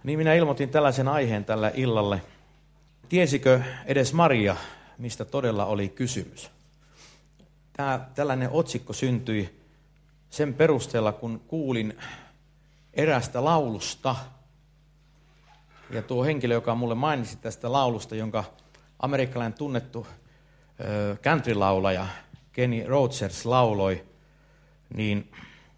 Niin minä ilmoitin tällaisen aiheen tällä illalle. Tiesikö edes Maria, mistä todella oli kysymys? Tällainen otsikko syntyi sen perusteella, kun kuulin eräästä laulusta. Ja tuo henkilö, joka mulle mainitsi tästä laulusta, jonka amerikkalainen tunnettu country-laulaja Kenny Rogers lauloi, niin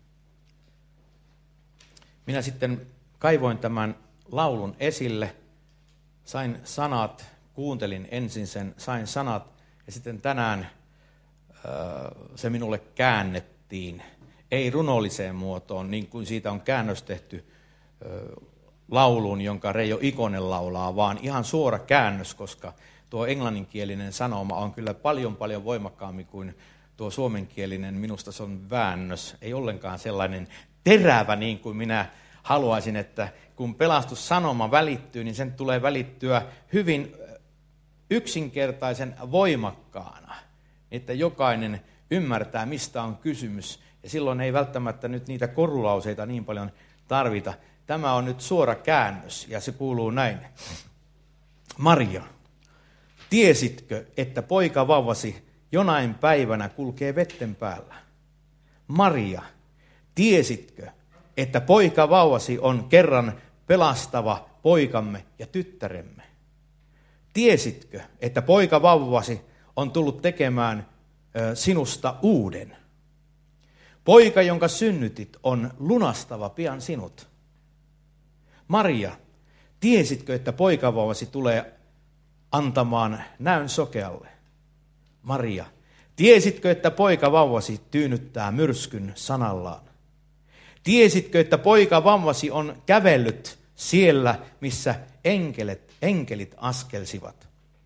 minä sitten kaivoin tämän laulun esille, sain sanat, kuuntelin ensin sen, sain sanat ja sitten tänään se minulle käännettiin. Ei runolliseen muotoon, niin kuin siitä on käännös tehty lauluun, jonka Reijo Ikonen laulaa, vaan ihan suora käännös, koska tuo englanninkielinen sanoma on kyllä paljon voimakkaammin kuin tuo suomenkielinen. Minusta se on väännös, ei ollenkaan sellainen terävä niin kuin minä haluaisin, että kun pelastussanoma välittyy, niin sen tulee välittyä hyvin yksinkertaisen voimakkaana, että jokainen ymmärtää, mistä on kysymys. Ja silloin ei välttämättä nyt niitä korulauseita niin paljon tarvita. Tämä on nyt suora käännös ja se kuuluu näin. Maria, tiesitkö, että poika vauvasi jonain päivänä kulkee vetten päällä? Maria, tiesitkö, että poika vauvasi on kerran pelastava poikamme ja tyttäremme? Tiesitkö, että poika vauvasi on tullut tekemään sinusta uuden? Poika, jonka synnytit, on lunastava pian sinut. Maria, tiesitkö, että poikavauvasi tulee antamaan näön sokealle? Maria, tiesitkö, että poikavauvasi tyynnyttää myrskyn sanallaan? Tiesitkö, että poikavauvasi on kävellyt siellä, missä enkelit askelsivat?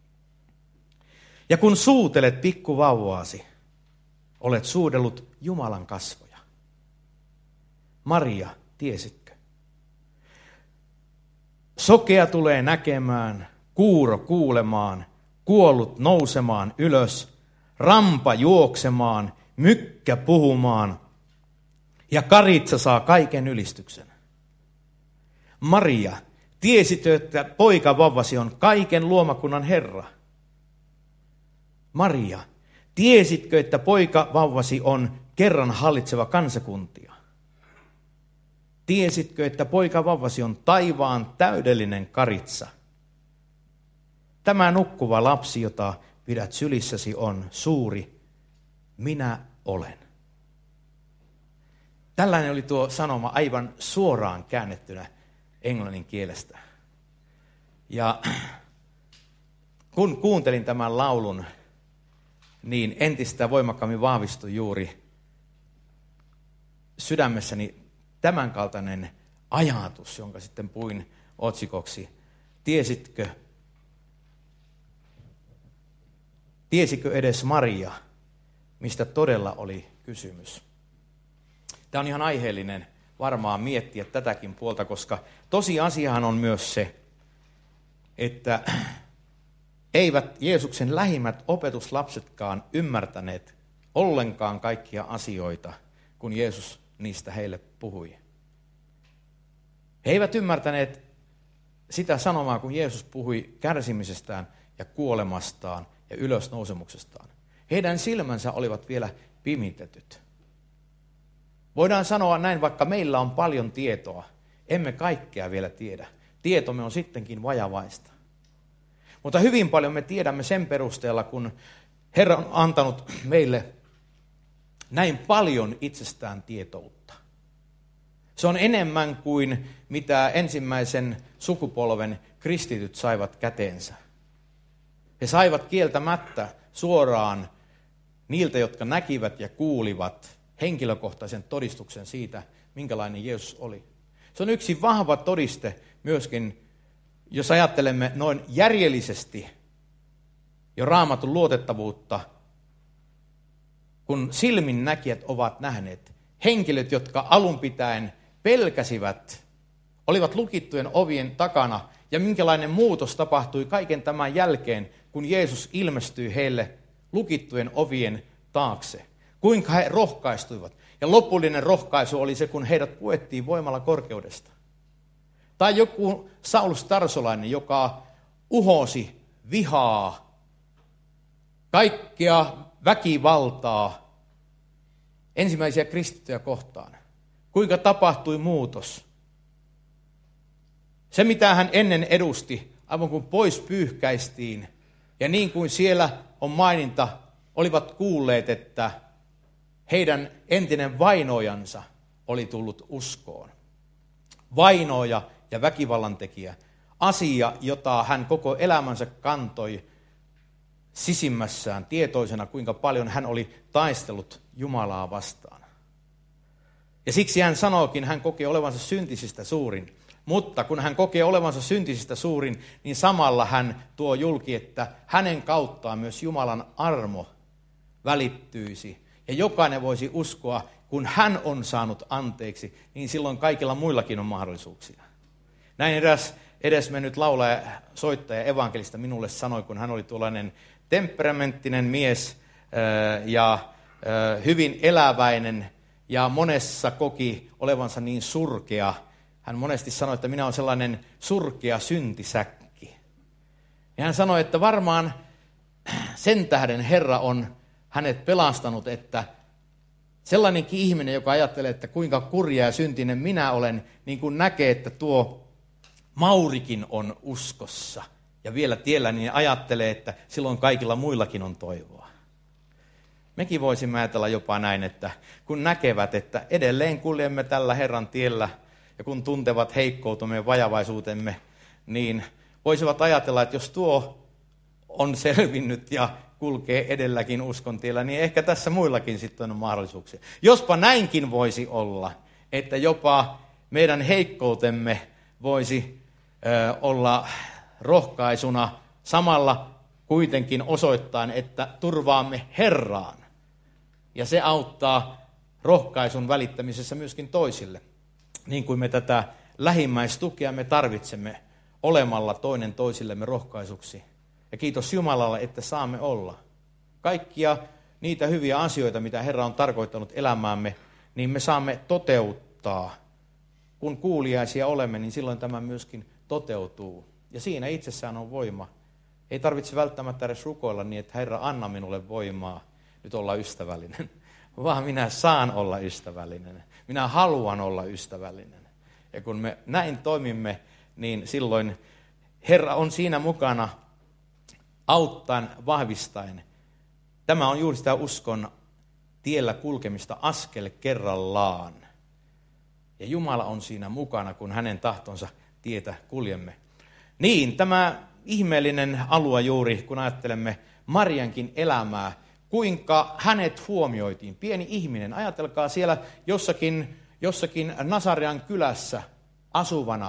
Ja kun suutelet pikkuvauvaasi, olet suudellut Jumalan kasvoja. Maria, tiesitkö? Sokea tulee näkemään, kuuro kuulemaan, kuollut nousemaan ylös, rampa juoksemaan, mykkä puhumaan ja karitsa saa kaiken ylistyksen. Maria, tiesitkö, että poika vauvasi on kaiken luomakunnan Herra? Maria, tiesitkö, että poika vauvasi on kerran hallitseva kansakuntia? Tiesitkö, että poika vauvasi on taivaan täydellinen karitsa? Tämä nukkuva lapsi, jota pidät sylissäsi, on suuri, minä olen. Tällainen oli tuo sanoma aivan suoraan käännettynä englannin kielestä. Ja kun kuuntelin tämän laulun, niin entistä voimakkaammin vahvistui juuri sydämessäni tämänkaltainen ajatus, jonka sitten puin otsikoksi. Tiesikö edes Maria, mistä todella oli kysymys? Tämä on ihan aiheellinen varmaan miettiä tätäkin puolta, koska tosiasiahan on myös se, että eivät Jeesuksen lähimmät opetuslapsetkaan ymmärtäneet ollenkaan kaikkia asioita, kun Jeesus niistä heille puhui. He eivät ymmärtäneet sitä sanomaa, kun Jeesus puhui kärsimisestään ja kuolemastaan ja ylösnousemuksestaan. Heidän silmänsä olivat vielä pimitetyt. Voidaan sanoa näin, vaikka meillä on paljon tietoa, emme kaikkea vielä tiedä. Tietomme on sittenkin vajavaista. Mutta hyvin paljon me tiedämme sen perusteella, kun Herra on antanut meille näin paljon itsestään tietoutta. Se on enemmän kuin mitä ensimmäisen sukupolven kristityt saivat käteensä. He saivat kieltämättä suoraan niiltä, jotka näkivät ja kuulivat henkilökohtaisen todistuksen siitä, minkälainen Jeesus oli. Se on yksi vahva todiste myöskin, jos ajattelemme noin järjellisesti jo Raamatun luotettavuutta, kun silminnäkijät ovat nähneet, henkilöt, jotka alun pitäen pelkäsivät, olivat lukittujen ovien takana, ja minkälainen muutos tapahtui kaiken tämän jälkeen, kun Jeesus ilmestyi heille lukittujen ovien taakse. Kuinka he rohkaistuivat. Ja lopullinen rohkaisu oli se, kun heidät puettiin voimalla korkeudesta. Tai joku Saulus Tarsolainen, joka uhosi vihaa, kaikkea väkivaltaa ensimmäisiä kristittyjä kohtaan. Kuinka tapahtui muutos? Se, mitä hän ennen edusti, aivan kuin pois pyyhkäistiin, ja niin kuin siellä on maininta, olivat kuulleet, että heidän entinen vainojansa oli tullut uskoon. Vainoja ja väkivallantekijä. Asia, jota hän koko elämänsä kantoi sisimmässään tietoisena, kuinka paljon hän oli taistellut Jumalaa vastaan. Ja siksi hän sanookin, hän kokee olevansa syntisistä suurin. Mutta kun hän kokee olevansa syntisistä suurin, niin samalla hän tuo julki, että hänen kauttaan myös Jumalan armo välittyisi. Ja jokainen voisi uskoa, kun hän on saanut anteeksi, niin silloin kaikilla muillakin on mahdollisuuksia. Näin eräs edesmennyt laulaja, soittaja, evankelista minulle sanoi, kun hän oli tuollainen temperamenttinen mies ja hyvin eläväinen ja monessa koki olevansa niin surkea. Hän monesti sanoi, että minä olen sellainen surkea syntisäkki. Ja hän sanoi, että varmaan sen tähden Herra on hänet pelastanut, että sellainenkin ihminen, joka ajattelee, että kuinka kurja ja syntinen minä olen, niin kun näkee, että tuo Maurikin on uskossa ja vielä tiellä, niin ajattelee, että silloin kaikilla muillakin on toivoa. Mekin voisimme ajatella jopa näin, että kun näkevät, että edelleen kuljemme tällä Herran tiellä ja kun tuntevat heikkoutumme ja vajavaisuutemme, niin voisivat ajatella, että jos tuo on selvinnyt ja kulkee edelläkin uskon tiellä, niin ehkä tässä muillakin sitten on mahdollisuuksia. Jospa näinkin voisi olla, että jopa meidän heikkoutemme voisi olla rohkaisuna samalla kuitenkin osoittain, että turvaamme Herraan. Ja se auttaa rohkaisun välittämisessä myöskin toisille. Niin kuin me tätä lähimmäistukea me tarvitsemme olemalla toinen toisillemme rohkaisuksi. Ja kiitos Jumalalle, että saamme olla. Kaikkia niitä hyviä asioita, mitä Herra on tarkoittanut elämäämme, niin me saamme toteuttaa. Kun kuuliaisia olemme, niin silloin tämä myöskin toteutuu. Ja siinä itsessään on voima. Ei tarvitse välttämättä edes rukoilla niin, että Herra, anna minulle voimaa nyt olla ystävällinen. Vaan minä saan olla ystävällinen. Minä haluan olla ystävällinen. Ja kun me näin toimimme, niin silloin Herra on siinä mukana auttaen, vahvistaen. Tämä on juuri sitä uskon tiellä kulkemista askel kerrallaan. Ja Jumala on siinä mukana, kun hänen tahtonsa tietä kuljemme. Niin, tämä ihmeellinen alue juuri, kun ajattelemme Mariankin elämää, kuinka hänet huomioitiin. Pieni ihminen, ajatelkaa siellä jossakin Nasarean kylässä asuvana.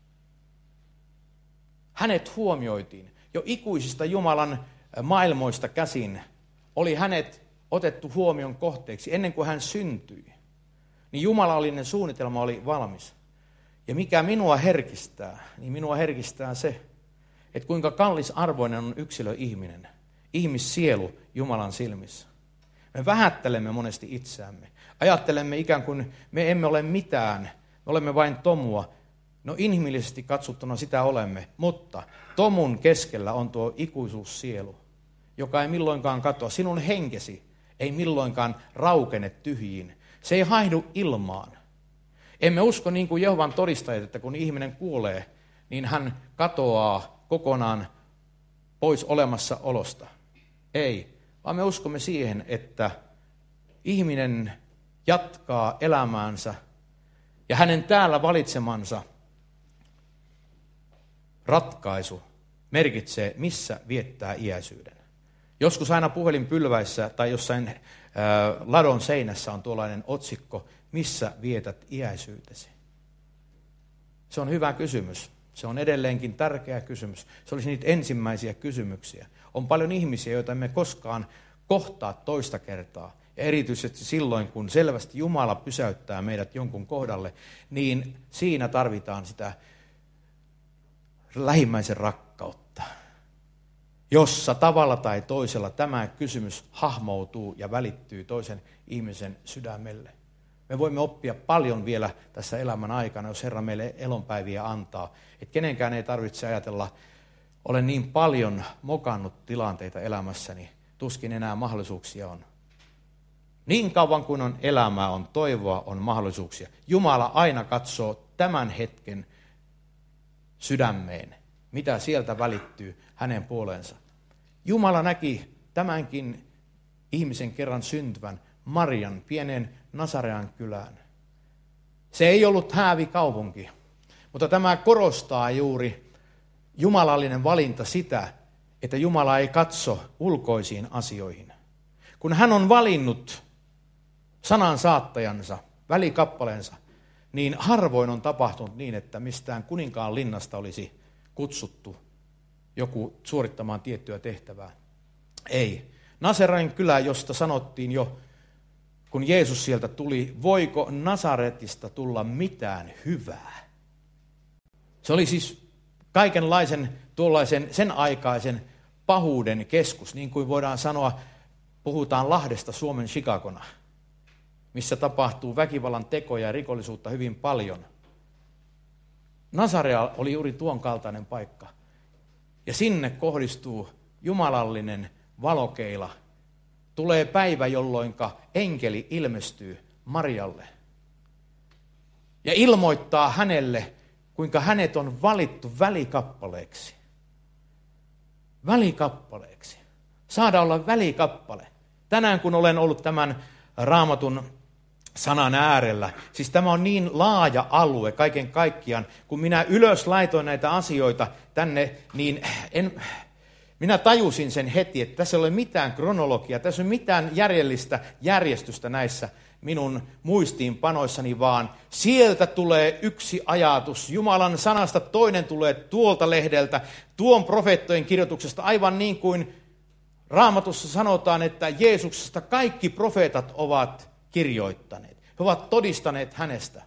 Hänet huomioitiin. Jo ikuisista Jumalan maailmoista käsin oli hänet otettu huomion kohteeksi ennen kuin hän syntyi. Niin jumalallinen suunnitelma oli valmis. Ja mikä minua herkistää, niin minua herkistää se, että kuinka kallisarvoinen on yksilöihminen, ihmissielu Jumalan silmissä. Me vähättelemme monesti itseämme. Ajattelemme ikään kuin me emme ole mitään, me olemme vain tomua. No inhimillisesti katsottuna sitä olemme, mutta tomun keskellä on tuo ikuisuussielu, joka ei milloinkaan katoa. Sinun henkesi ei milloinkaan raukene tyhjiin. Se ei haihdu ilmaan. Emme usko niin kuin Jehovan todistajat, että kun ihminen kuolee, niin hän katoaa kokonaan pois olemassaolosta. Ei, vaan me uskomme siihen, että ihminen jatkaa elämäänsä ja hänen täällä valitsemansa ratkaisu merkitsee, missä viettää iäisyyden. Joskus aina puhelinpylväissä tai jossain ladon seinässä on tuollainen otsikko, missä vietät iäisyytesi. Se on hyvä kysymys. Se on edelleenkin tärkeä kysymys. Se olisi niitä ensimmäisiä kysymyksiä. On paljon ihmisiä, joita emme koskaan kohtaa toista kertaa. Ja erityisesti silloin, kun selvästi Jumala pysäyttää meidät jonkun kohdalle, niin siinä tarvitaan sitä lähimmäisen rakkautta, jossa tavalla tai toisella tämä kysymys hahmoutuu ja välittyy toisen ihmisen sydämelle. Me voimme oppia paljon vielä tässä elämän aikana, jos Herra meille elonpäiviä antaa. Että kenenkään ei tarvitse ajatella, olen niin paljon mokannut tilanteita elämässäni, tuskin enää mahdollisuuksia on. Niin kauan kuin on elämää, on toivoa, on mahdollisuuksia. Jumala aina katsoo tämän hetken sydämeen, mitä sieltä välittyy hänen puoleensa. Jumala näki tämänkin ihmisen kerran syntyvän Marian pienen Nasarean kylään. Se ei ollut häävikaupunki, mutta tämä korostaa juuri jumalallinen valinta sitä, että Jumala ei katso ulkoisiin asioihin. Kun hän on valinnut sanan saattajansa, välikappaleensa, niin harvoin on tapahtunut niin, että mistään kuninkaan linnasta olisi kutsuttu joku suorittamaan tiettyä tehtävää. Ei. Nasaretin kylä, josta sanottiin jo, kun Jeesus sieltä tuli, voiko Nasaretista tulla mitään hyvää? Se oli siis kaikenlaisen tuollaisen sen aikaisen pahuuden keskus, niin kuin voidaan sanoa, puhutaan Lahdesta Suomen Chicagona, missä tapahtuu tekoja ja rikollisuutta hyvin paljon. Nasarea oli juuri tuon kaltainen paikka. Ja sinne kohdistuu jumalallinen valokeila. Tulee päivä, jolloin enkeli ilmestyy Marialle ja ilmoittaa hänelle, kuinka hänet on valittu välikappaleeksi. Välikappaleeksi. Saada olla välikappale. Tänään kun olen ollut tämän Raamatun sanan äärellä, siis tämä on niin laaja alue kaiken kaikkiaan, kun minä ylös laitoin näitä asioita tänne, niin minä tajusin sen heti, että tässä ei ole mitään kronologiaa, tässä ei ole mitään järjellistä järjestystä näissä minun muistiinpanoissani, vaan sieltä tulee yksi ajatus. Jumalan sanasta toinen tulee tuolta lehdeltä, tuon profeettojen kirjoituksesta, aivan niin kuin Raamatussa sanotaan, että Jeesuksesta kaikki profeetat ovat kirjoittaneet. He ovat todistaneet hänestä.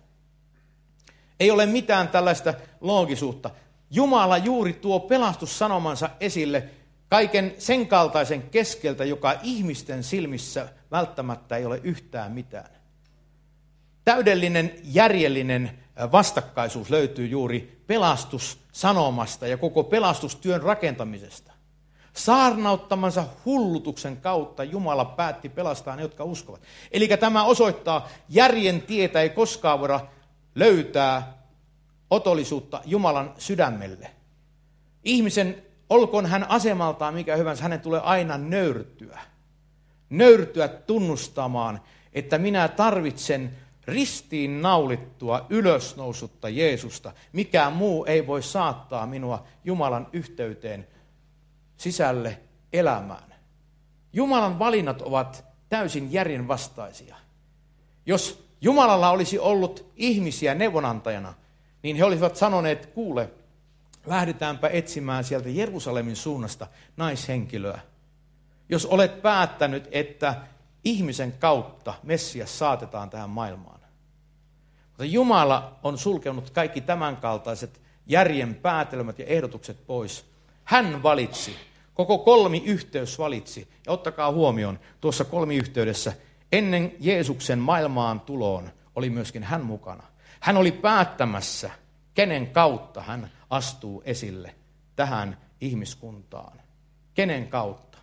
Ei ole mitään tällaista loogisuutta. Jumala juuri tuo pelastussanomansa esille kaiken sen kaltaisen keskeltä, joka ihmisten silmissä välttämättä ei ole yhtään mitään. Täydellinen järjellinen vastakkaisuus löytyy juuri pelastussanomasta ja koko pelastustyön rakentamisesta. Saarnauttamansa hullutuksen kautta Jumala päätti pelastaa ne, jotka uskovat. Eli tämä osoittaa, järjen tietä ei koskaan voida löytää otollisuutta Jumalan sydämelle. Ihmisen, olkoon hän asemaltaan mikä hyvänsä, hänen tulee aina nöyrtyä. Nöyrtyä tunnustamaan, että minä tarvitsen ristiin naulittua ylösnousutta Jeesusta. Mikään muu ei voi saattaa minua Jumalan yhteyteen sisälle elämään. Jumalan valinnat ovat täysin järjen vastaisia. Jos Jumalalla olisi ollut ihmisiä neuvonantajana, niin he olisivat sanoneet, kuule, lähdetäänpä etsimään sieltä Jerusalemin suunnasta naishenkilöä. Jos olet päättänyt, että ihmisen kautta Messias saatetaan tähän maailmaan. Mutta Jumala on sulkenut kaikki tämänkaltaiset järjen päätelmät ja ehdotukset pois. Hän valitsi, koko kolmiyhteys valitsi. Ja ottakaa huomioon, tuossa kolmiyhteydessä ennen Jeesuksen maailmaan tuloon oli myöskin hän mukana. Hän oli päättämässä, kenen kautta hän astuu esille tähän ihmiskuntaan. Kenen kautta.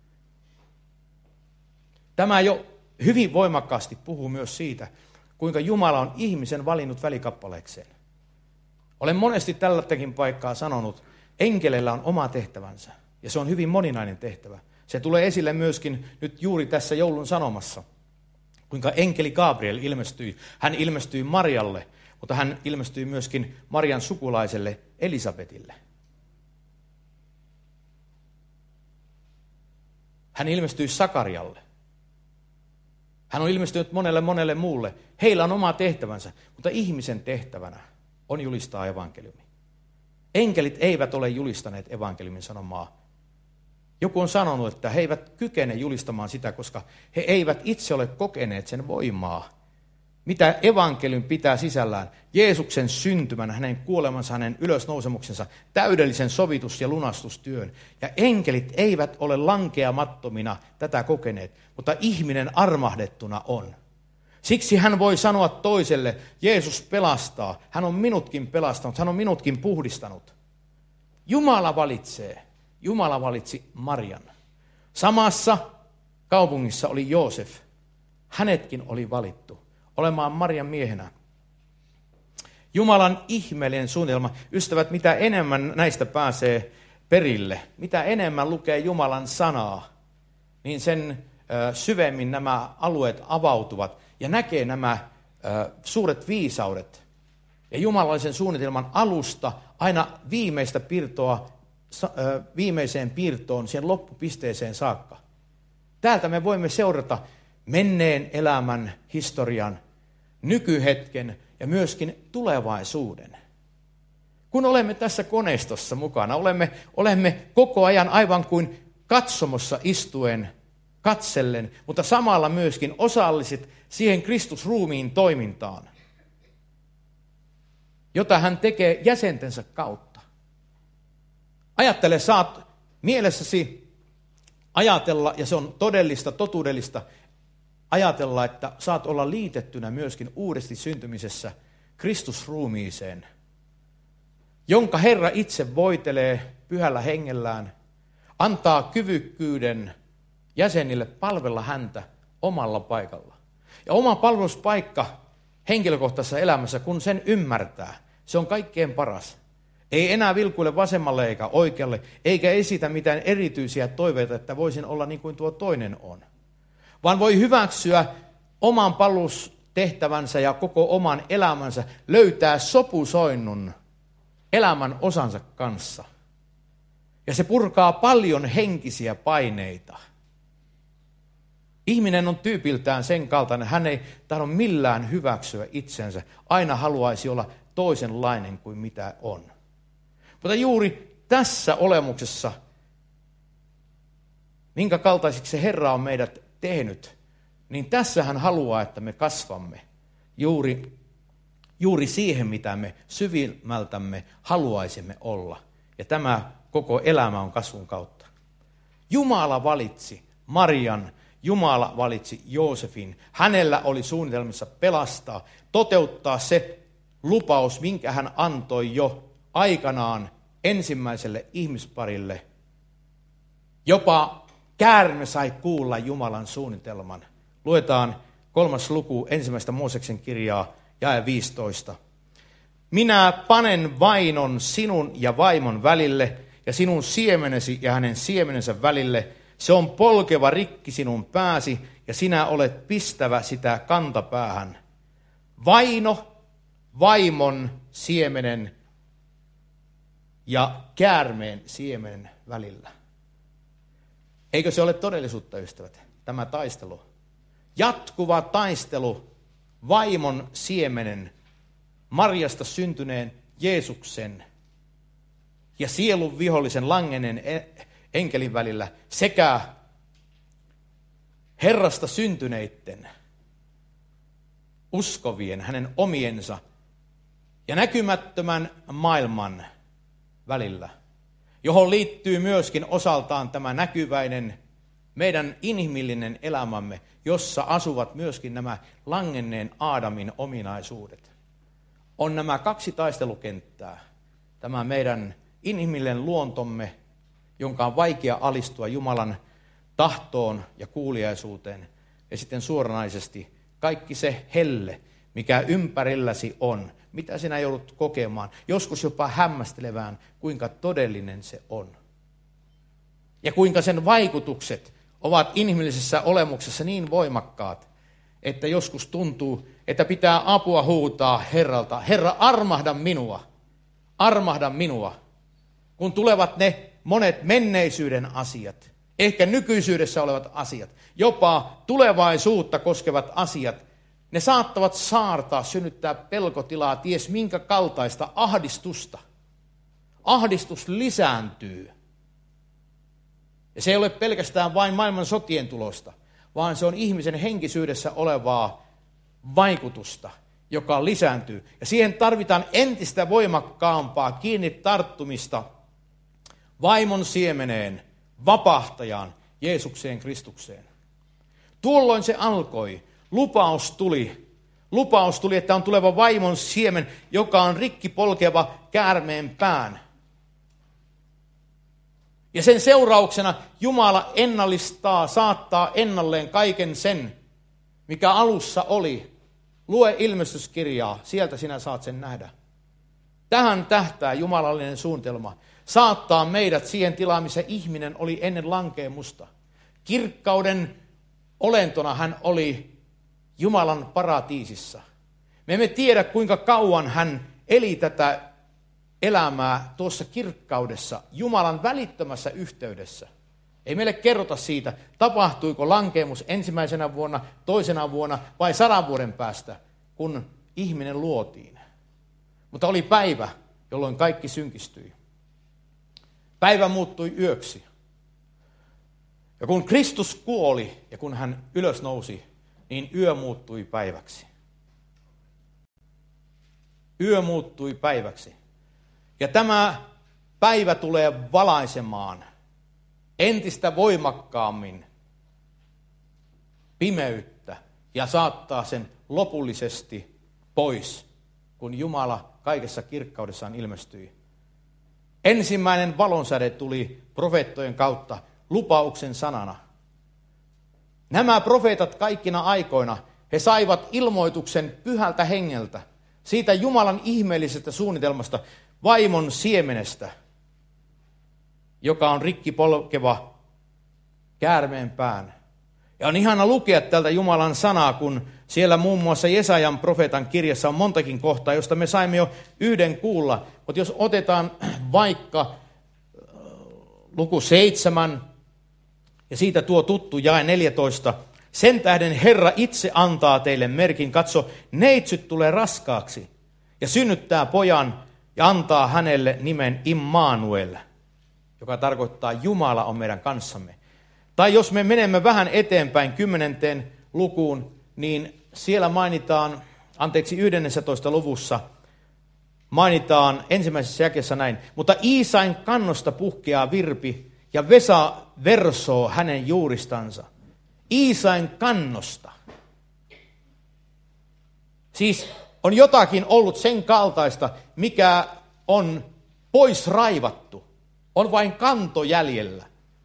Tämä jo hyvin voimakkaasti puhuu myös siitä, kuinka Jumala on ihmisen valinnut välikappaleekseen. Olen monesti tälläkin paikkaa sanonut, enkeleillä on oma tehtävänsä, ja se on hyvin moninainen tehtävä. Se tulee esille myöskin nyt juuri tässä joulun sanomassa, kuinka enkeli Gabriel ilmestyi. Hän ilmestyi Marialle, mutta hän ilmestyi myöskin Marian sukulaiselle Elisabetille. Hän ilmestyi Sakarialle. Hän on ilmestynyt monelle muulle. Heillä on oma tehtävänsä, mutta ihmisen tehtävänä on julistaa evankeliumi. Enkelit eivät ole julistaneet evankeliumin sanomaa. Joku on sanonut, että he eivät kykene julistamaan sitä, koska he eivät itse ole kokeneet sen voimaa. Mitä evankeliumi pitää sisällään? Jeesuksen syntymän, hänen kuolemansa, hänen ylösnousemuksensa, täydellisen sovitus- ja lunastustyön. Ja enkelit eivät ole lankeamattomina tätä kokeneet, mutta ihminen armahdettuna on. Siksi hän voi sanoa toiselle, Jeesus pelastaa, hän on minutkin pelastanut, hän on minutkin puhdistanut. Jumala valitsee, Jumala valitsi Marian. Samassa kaupungissa oli Joosef, hänetkin oli valittu olemaan Marian miehenä. Jumalan ihmeellinen suunnitelma. Ystävät, mitä enemmän näistä pääsee perille, mitä enemmän lukee Jumalan sanaa, niin sen syvemmin nämä alueet avautuvat ja näkee nämä suuret viisaudet. Ja jumalallisen suunnitelman alusta aina viimeiseen piirtoon, siihen loppupisteeseen saakka. Täältä me voimme seurata menneen elämän, historian, nykyhetken ja myöskin tulevaisuuden. Kun olemme tässä koneistossa mukana, olemme koko ajan aivan kuin katsomossa istuen, katsellen, mutta samalla myöskin osalliset siihen Kristusruumiin toimintaan, jota hän tekee jäsentensä kautta. Ajattele, saat mielessäsi ajatella, ja se on todellista, totuudellista, ajatella, että saat olla liitettynä myöskin uudesti syntymisessä Kristusruumiiseen, jonka Herra itse voitelee pyhällä hengellään, antaa kyvykkyyden jäsenille palvella häntä omalla paikalla. Ja oma palveluspaikka henkilökohtaisessa elämässä, kun sen ymmärtää, se on kaikkein paras. Ei enää vilkuile vasemmalle eikä oikealle, eikä esitä mitään erityisiä toiveita, että voisin olla niin kuin tuo toinen on. Vaan voi hyväksyä oman palvelustehtävänsä ja koko oman elämänsä, löytää sopusoinnun elämän osansa kanssa. Ja se purkaa paljon henkisiä paineita. Ihminen on tyypiltään sen kaltainen, hän ei tahdo millään hyväksyä itsensä, aina haluaisi olla toisenlainen kuin mitä on. Mutta juuri tässä olemuksessa, minkä kaltaisiksi se Herra on meidät tehnyt, niin tässä hän haluaa, että me kasvamme juuri siihen, mitä me syvimmältämme haluaisimme olla. Ja tämä koko elämä on kasvun kautta. Jumala valitsi Marian, Jumala valitsi Joosefin. Hänellä oli suunnitelmissa pelastaa, toteuttaa se lupaus, minkä hän antoi jo aikanaan ensimmäiselle ihmisparille. Jopa käärme sai kuulla Jumalan suunnitelman. Luetaan 3. luku 1. Mooseksen kirjaa, jae 15. Minä panen vainon sinun ja vaimon välille, ja sinun siemenesi ja hänen siemenensä välille. Se on polkeva rikki sinun pääsi, ja sinä olet pistävä sitä kantapäähän. Vaino, vaimon siemenen ja käärmeen siemenen välillä. Eikö se ole todellisuutta, ystävät, tämä taistelu? Jatkuva taistelu vaimon siemenen, Marjasta syntyneen Jeesuksen ja sielun vihollisen langenneen enkelin välillä sekä Herrasta syntyneiden, uskovien, hänen omiensa ja näkymättömän maailman välillä, johon liittyy myöskin osaltaan tämä näkyväinen meidän inhimillinen elämämme, jossa asuvat myöskin nämä langenneen Aadamin ominaisuudet. On nämä kaksi taistelukenttää, tämä meidän inhimillinen luontomme, jonka on vaikea alistua Jumalan tahtoon ja kuuliaisuuteen, ja sitten suoranaisesti kaikki se helle, mikä ympärilläsi on, mitä sinä joudut kokemaan, joskus jopa hämmästelevään, kuinka todellinen se on. Ja kuinka sen vaikutukset ovat inhimillisessä olemuksessa niin voimakkaat, että joskus tuntuu, että pitää apua huutaa Herralta. Herra, armahda minua, armahda minua. Kun tulevat ne monet menneisyyden asiat, ehkä nykyisyydessä olevat asiat, jopa tulevaisuutta koskevat asiat, ne saattavat saartaa, synnyttää pelkotilaa, ties minkä kaltaista ahdistusta. Ahdistus lisääntyy. Ja se ei ole pelkästään vain maailman sotien tulosta, vaan se on ihmisen henkisyydessä olevaa vaikutusta, joka lisääntyy. Ja siihen tarvitaan entistä voimakkaampaa kiinni tarttumista vaimon siemeneen, vapahtajaan, Jeesukseen Kristukseen. Tuolloin se alkoi. lupaus tuli. Lupaus tuli, että on tuleva vaimon siemen, joka on rikki polkeva käärmeen pään. Ja sen seurauksena Jumala ennallistaa, saattaa ennalleen kaiken sen, mikä alussa oli. Lue ilmestyskirjaa, sieltä sinä saat sen nähdä. Tähän tähtää jumalallinen suunnitelma. Saattaa meidät siihen tilaan, missä ihminen oli ennen lankeemusta. Kirkkauden olentona hän oli Jumalan paratiisissa. Me emme tiedä, kuinka kauan hän eli tätä elämää tuossa kirkkaudessa, Jumalan välittömässä yhteydessä. Ei meille kerrota siitä, tapahtuiko lankeemus ensimmäisenä vuonna, toisena vuonna vai 100 vuoden päästä, kun ihminen luotiin. Mutta oli päivä, jolloin kaikki synkistyi. Päivä muuttui yöksi. Ja kun Kristus kuoli ja kun hän ylösnousi, niin yö muuttui päiväksi. Yö muuttui päiväksi. Ja tämä päivä tulee valaisemaan entistä voimakkaammin pimeyttä ja saattaa sen lopullisesti pois, kun Jumala kaikessa kirkkaudessaan ilmestyi. Ensimmäinen valonsäde tuli profeettojen kautta lupauksen sanana. Nämä profeetat kaikkina aikoina, he saivat ilmoituksen pyhältä hengeltä, siitä Jumalan ihmeellisestä suunnitelmasta, vaimon siemenestä, joka on rikki polkeva käärmeen pään. Ja on ihana lukea tältä Jumalan sanaa, kun siellä muun muassa Jesajan profeetan kirjassa on montakin kohtaa, josta me saimme jo yhden kuulla. Mutta jos otetaan vaikka luku 7 ja siitä tuo tuttu jae 14. Sen tähden Herra itse antaa teille merkin. Katso, neitsyt tulee raskaaksi ja synnyttää pojan ja antaa hänelle nimen Immanuel, joka tarkoittaa Jumala on meidän kanssamme. Tai jos me menemme vähän eteenpäin 10. lukuun, niin siellä mainitaan, 11. luvussa, mainitaan ensimmäisessä jakeessa näin. Mutta Iisain kannosta puhkeaa virpi ja Vesa versoo hänen juuristansa. Iisain kannosta. Siis on jotakin ollut sen kaltaista, mikä on pois raivattu. On vain kanto jäljellä.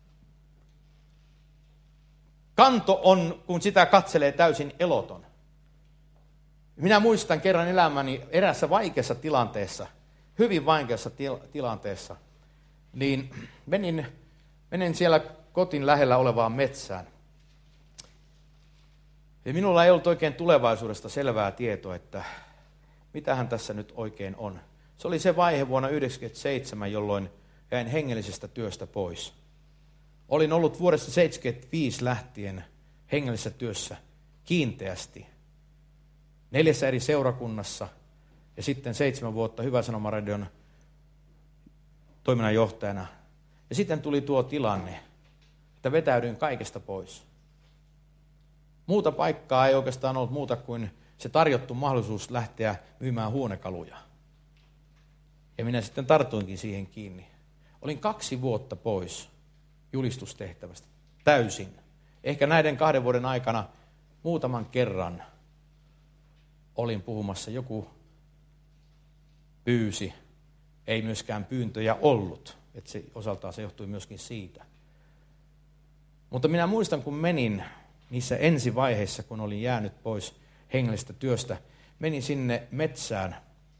Kanto on, kun sitä katselee, täysin eloton. Minä muistan kerran elämäni eräässä vaikeassa tilanteessa, hyvin vaikeassa tilanteessa, niin menin siellä kotin lähellä olevaan metsään. Ja minulla ei ollut oikein tulevaisuudesta selvää tietoa, että mitähän tässä nyt oikein on. Se oli se vaihe vuonna 1997, jolloin jäin hengellisestä työstä pois. Olin ollut vuodesta 1975 lähtien hengellisessä työssä kiinteästi 4 eri seurakunnassa ja sitten 7 vuotta Hyvä Sanoma Radion toiminnanjohtajana. Ja sitten tuli tuo tilanne, että vetäydyin kaikesta pois. Muuta paikkaa ei oikeastaan ollut muuta kuin se tarjottu mahdollisuus lähteä myymään huonekaluja. Ja minä sitten tartuinkin siihen kiinni. Olin 2 vuotta pois julistustehtävästä täysin. Ehkä näiden 2 vuoden aikana muutaman kerran olin puhumassa, joku pyysi, ei myöskään pyyntöjä ollut. Että se osaltaan se johtui myöskin siitä. Mutta minä muistan, kun menin niissä ensivaiheissa, kun olin jäänyt pois hengellisestä työstä, menin sinne metsään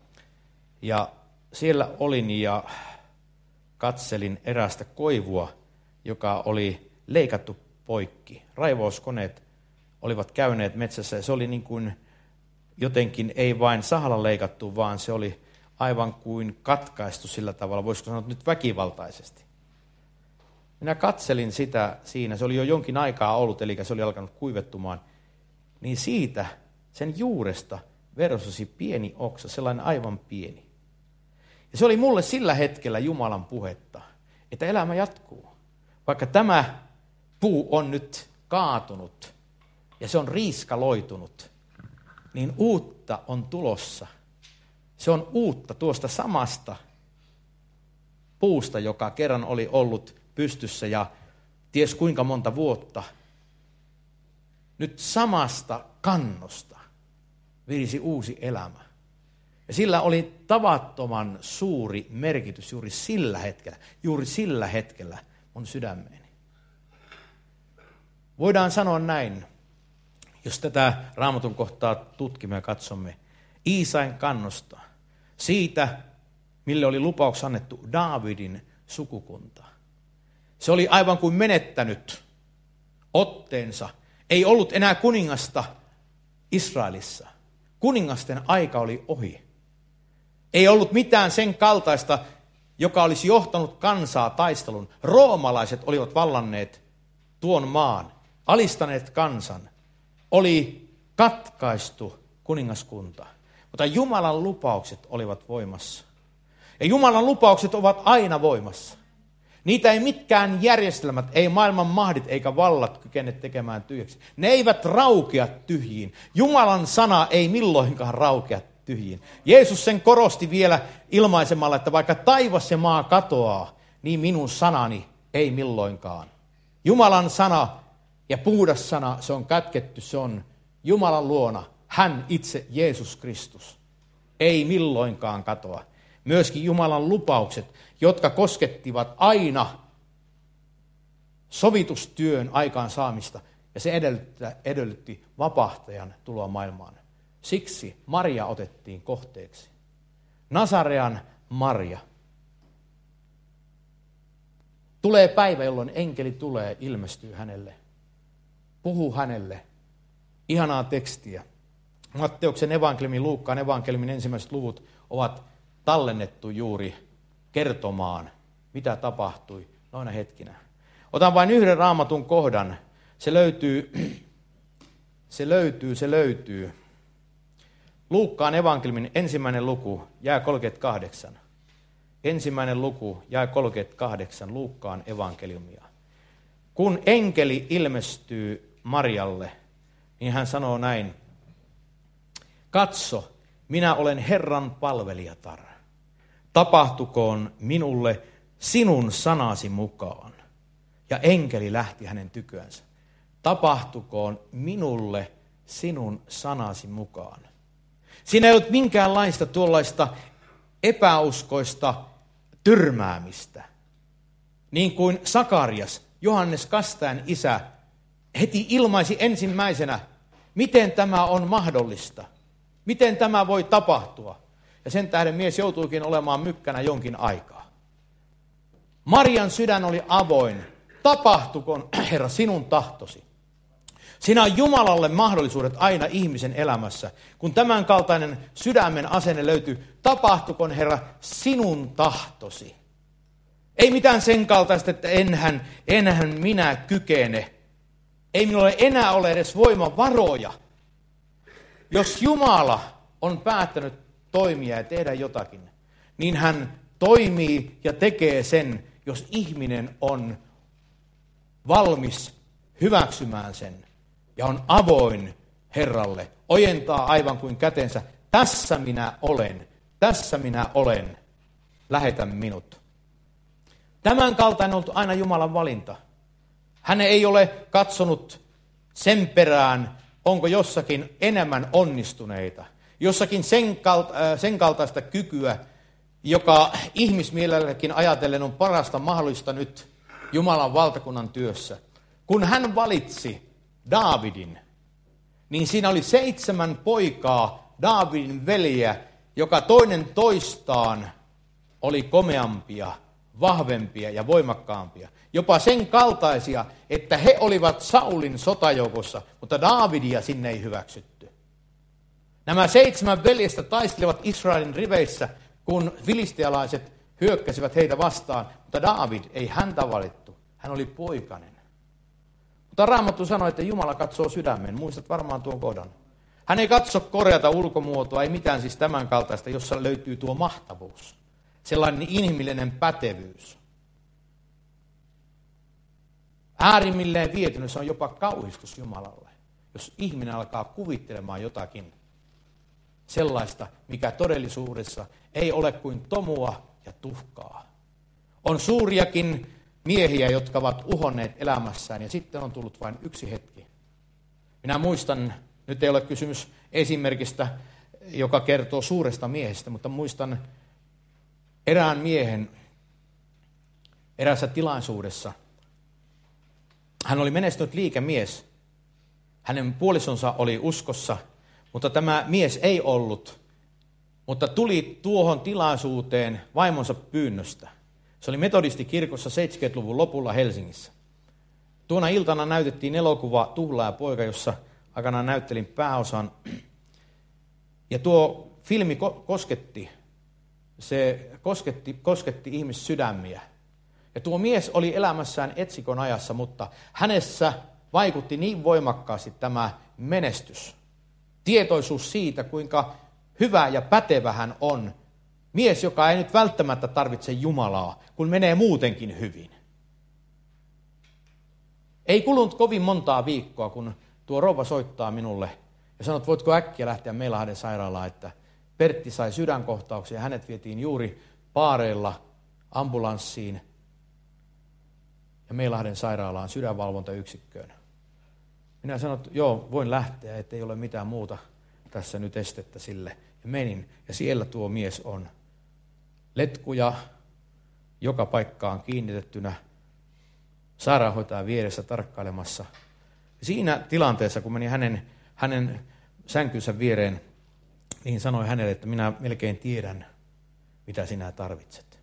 ja siellä olin ja katselin erästä koivua, joka oli leikattu poikki. Raivauskoneet olivat käyneet metsässä ja se oli niin kuin jotenkin ei vain sahalla leikattu, vaan se oli aivan kuin katkaistu sillä tavalla, voisiko sanoa nyt väkivaltaisesti. Minä katselin sitä siinä, se oli jo jonkin aikaa ollut, eli se oli alkanut kuivettumaan, niin siitä, sen juuresta versosi pieni oksa, sellainen aivan pieni. Ja se oli mulle sillä hetkellä Jumalan puhetta, että elämä jatkuu. Vaikka tämä puu on nyt kaatunut ja se on riiskaloitunut, niin uutta on tulossa. Se on uutta tuosta samasta puusta, joka kerran oli ollut pystyssä ja ties kuinka monta vuotta. nyt samasta kannosta virisi uusi elämä. Ja sillä oli tavattoman suuri merkitys juuri sillä hetkellä mun sydämeeni. Voidaan sanoa näin, jos tätä Raamatun kohtaa tutkimme ja katsomme, Iisain kannosta, siitä, mille oli lupaus annettu Daavidin sukukunta. Se oli aivan kuin menettänyt otteensa. Ei ollut enää kuningasta Israelissa. Kuningasten aika oli ohi. Ei ollut mitään sen kaltaista, joka olisi johtanut kansaa taistelun. Roomalaiset olivat vallanneet tuon maan, alistaneet kansan. Oli katkaistu kuningaskunta. Mutta Jumalan lupaukset olivat voimassa. Ja Jumalan lupaukset ovat aina voimassa. Niitä ei mitkään järjestelmät, ei maailman mahdit eikä vallat kykene tekemään tyhjäksi. Ne eivät raukea tyhjiin. Jumalan sana ei milloinkaan raukea tyhjiin. Jeesus sen korosti vielä ilmaisemalla, että vaikka taivas ja maa katoaa, niin minun sanani ei milloinkaan. Jumalan sana ja puhdas sana, se on kätketty, se on Jumalan luona. Hän itse, Jeesus Kristus, ei milloinkaan katoa. Myöskin Jumalan lupaukset, jotka koskettivat aina sovitustyön aikaansaamista, ja se edellytti vapahtajan tuloa maailmaan. Siksi Maria otettiin kohteeksi. Nasarean Maria. Tulee päivä, jolloin enkeli tulee, ilmestyy hänelle, puhuu hänelle. Ihanaa tekstiä. Matteuksen evankeliumin, Luukkaan evankeliumin ensimmäiset luvut ovat tallennettu juuri kertomaan, mitä tapahtui noina hetkinä. Otan vain yhden Raamatun kohdan. Se löytyy. Luukkaan evankeliumin ensimmäinen luku, jae 38. Ensimmäinen luku, jae 38, Luukkaan evankeliumia. Kun enkeli ilmestyy Marialle, niin hän sanoo näin: katso, minä olen Herran palvelijatar. Tapahtukoon minulle sinun sanasi mukaan. Ja enkeli lähti hänen tykönsä. Tapahtukoon minulle sinun sanasi mukaan. Siinä ei ollut minkäänlaista tuollaista epäuskoista tyrmäämistä. Niin kuin Sakarias, Johannes Kastajan isä, heti ilmaisi ensimmäisenä, miten tämä on mahdollista. Miten tämä voi tapahtua? Ja sen tähden mies joutuikin olemaan mykkänä jonkin aikaa. Marian sydän oli avoin. Tapahtukoon, Herra, sinun tahtosi. Siinä on Jumalalle mahdollisuudet aina ihmisen elämässä. Kun tämän kaltainen sydämen asenne löytyy, tapahtukoon, Herra, sinun tahtosi. Ei mitään sen kaltaista, että enhän minä kykene. Ei minulla enää ole edes voimavaroja. Jos Jumala on päättänyt toimia ja tehdä jotakin, niin hän toimii ja tekee sen, jos ihminen on valmis hyväksymään sen ja on avoin Herralle, ojentaa aivan kuin kätensä. Tässä minä olen, lähetä minut. Tämän kaltainen on ollut aina Jumalan valinta. Hän ei ole katsonut sen perään, onko jossakin enemmän onnistuneita, jossakin sen kaltaista kykyä, joka ihmismielelläkin ajatellen on parasta mahdollista nyt Jumalan valtakunnan työssä. Kun hän valitsi Daavidin, niin siinä oli 7 poikaa, Daavidin veljeä, joka toinen toistaan oli komeampia, vahvempia ja voimakkaampia. Jopa sen kaltaisia, että he olivat Saulin sotajoukossa, mutta Daavidia sinne ei hyväksytty. Nämä 7 veljestä taistelivat Israelin riveissä, kun filistealaiset hyökkäsivät heitä vastaan, mutta Daavid ei häntä valittu. Hän oli poikainen. Mutta Raamattu sanoi, että Jumala katsoo sydämen. Muistat varmaan tuon kohdan. Hän ei katso korjata ulkomuotoa, ei mitään siis tämän kaltaista, jossa löytyy tuo mahtavuus. Sellainen inhimillinen pätevyys. Äärimmilleen vietynä se on jopa kauhistus Jumalalle, jos ihminen alkaa kuvittelemaan jotakin sellaista, mikä todellisuudessa ei ole kuin tomua ja tuhkaa. On suuriakin miehiä, jotka ovat uhonneet elämässään, ja sitten on tullut vain yksi hetki, Minä muistan, nyt ei ole kysymys esimerkistä, joka kertoo suuresta miehestä, mutta muistan erään miehen eräässä tilaisuudessa. Hän oli menestynyt liikemies. Hänen puolisonsa oli uskossa, mutta tämä mies ei ollut, mutta tuli tuohon tilaisuuteen vaimonsa pyynnöstä. Se oli metodistikirkossa 70-luvun lopulla Helsingissä. Tuona iltana näytettiin elokuva Tuhlaaja poika, jossa aikanaan näyttelin pääosan. Ja tuo filmi kosketti ihmissydämiä. Ja tuo mies oli elämässään etsikon ajassa, mutta hänessä vaikutti niin voimakkaasti tämä menestys. Tietoisuus siitä, kuinka hyvä ja pätevä hän on. Mies, joka ei nyt välttämättä tarvitse Jumalaa, kun menee muutenkin hyvin. Ei kulunut kovin montaa viikkoa, kun tuo rouva soittaa minulle ja sanoi, että voitko äkkiä lähteä Meilahden sairaalaan, että Pertti sai sydänkohtauksen ja hänet vietiin juuri paareilla ambulanssiin ja Meilahden sairaalaan sydänvalvontayksikköön. Minä sanoin, että joo, voin lähteä, ettei ole mitään muuta tässä nyt estettä sille. Ja menin, ja siellä tuo mies on. Letkuja joka paikkaan kiinnitettynä, sairaanhoitaja vieressä tarkkailemassa. Siinä tilanteessa, kun meni hänen sänkynsä viereen, niin sanoi hänelle, että minä melkein tiedän, mitä sinä tarvitset.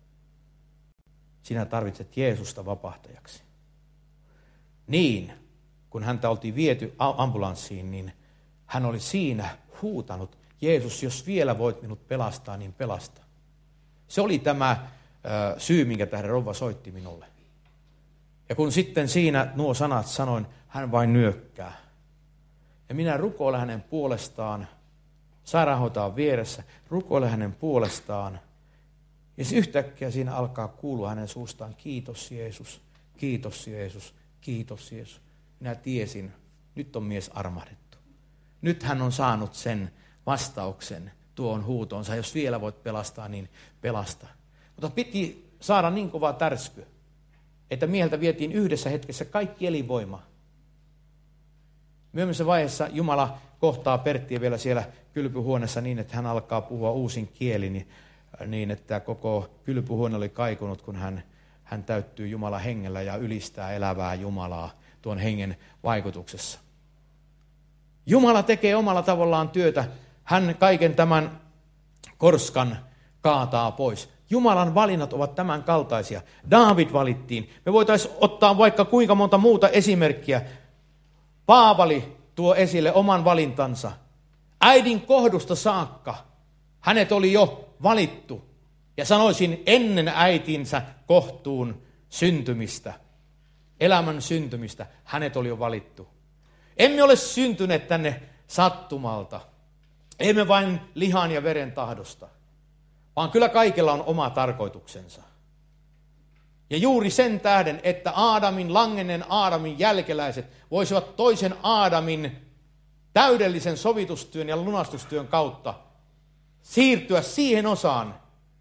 Sinä tarvitset Jeesusta vapahtajaksi. Niin, kun häntä oltiin viety ambulanssiin, niin hän oli siinä huutanut, Jeesus, jos vielä voit minut pelastaa, niin pelasta. Se oli tämä syy, minkä tähden rouva soitti minulle. Ja kun sitten siinä nuo sanat sanoin, hän vain nyökkää. Ja minä rukoilen hänen puolestaan, sairaanhoitaja vieressä, rukoilen hänen puolestaan. Ja yhtäkkiä siinä alkaa kuulua hänen suustaan, kiitos Jeesus, kiitos Jeesus, kiitos Jeesus. Minä tiesin, nyt on mies armahdettu. Nyt hän on saanut sen vastauksen tuon huutonsa. Jos vielä voit pelastaa, niin pelasta. Mutta piti saada niin kova tärsky, että mieheltä vietiin yhdessä hetkessä kaikki elinvoima. Myöhemmässä vaiheessa Jumala kohtaa Perttiä vielä siellä kylpyhuoneessa niin, että hän alkaa puhua uusin kieli, niin että koko kylpyhuone oli kaikunut, kun hän täyttyy Jumalan hengellä ja ylistää elävää Jumalaa tuon hengen vaikutuksessa. Jumala tekee omalla tavallaan työtä. Hän kaiken tämän korskan kaataa pois. Jumalan valinnat ovat tämän kaltaisia. Daavid valittiin. Me voitaisiin ottaa vaikka kuinka monta muuta esimerkkiä. Paavali tuo esille oman valintansa. Äidin kohdusta saakka hänet oli jo valittu. Ja sanoisin ennen äitinsä kohtuun syntymistä, elämän syntymistä, hänet oli jo valittu. Emme ole syntyneet tänne sattumalta. Emme vain lihan ja veren tahdosta, vaan kyllä kaikella on oma tarkoituksensa. Ja juuri sen tähden, että langenneen Aadamin jälkeläiset voisivat toisen Aadamin täydellisen sovitustyön ja lunastustyön kautta siirtyä siihen osaan,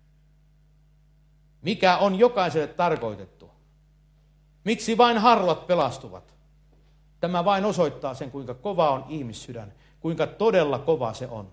mikä on jokaiselle tarkoitettu. Miksi vain harvat pelastuvat? Tämä vain osoittaa sen, kuinka kova on ihmissydän, kuinka todella kova se on.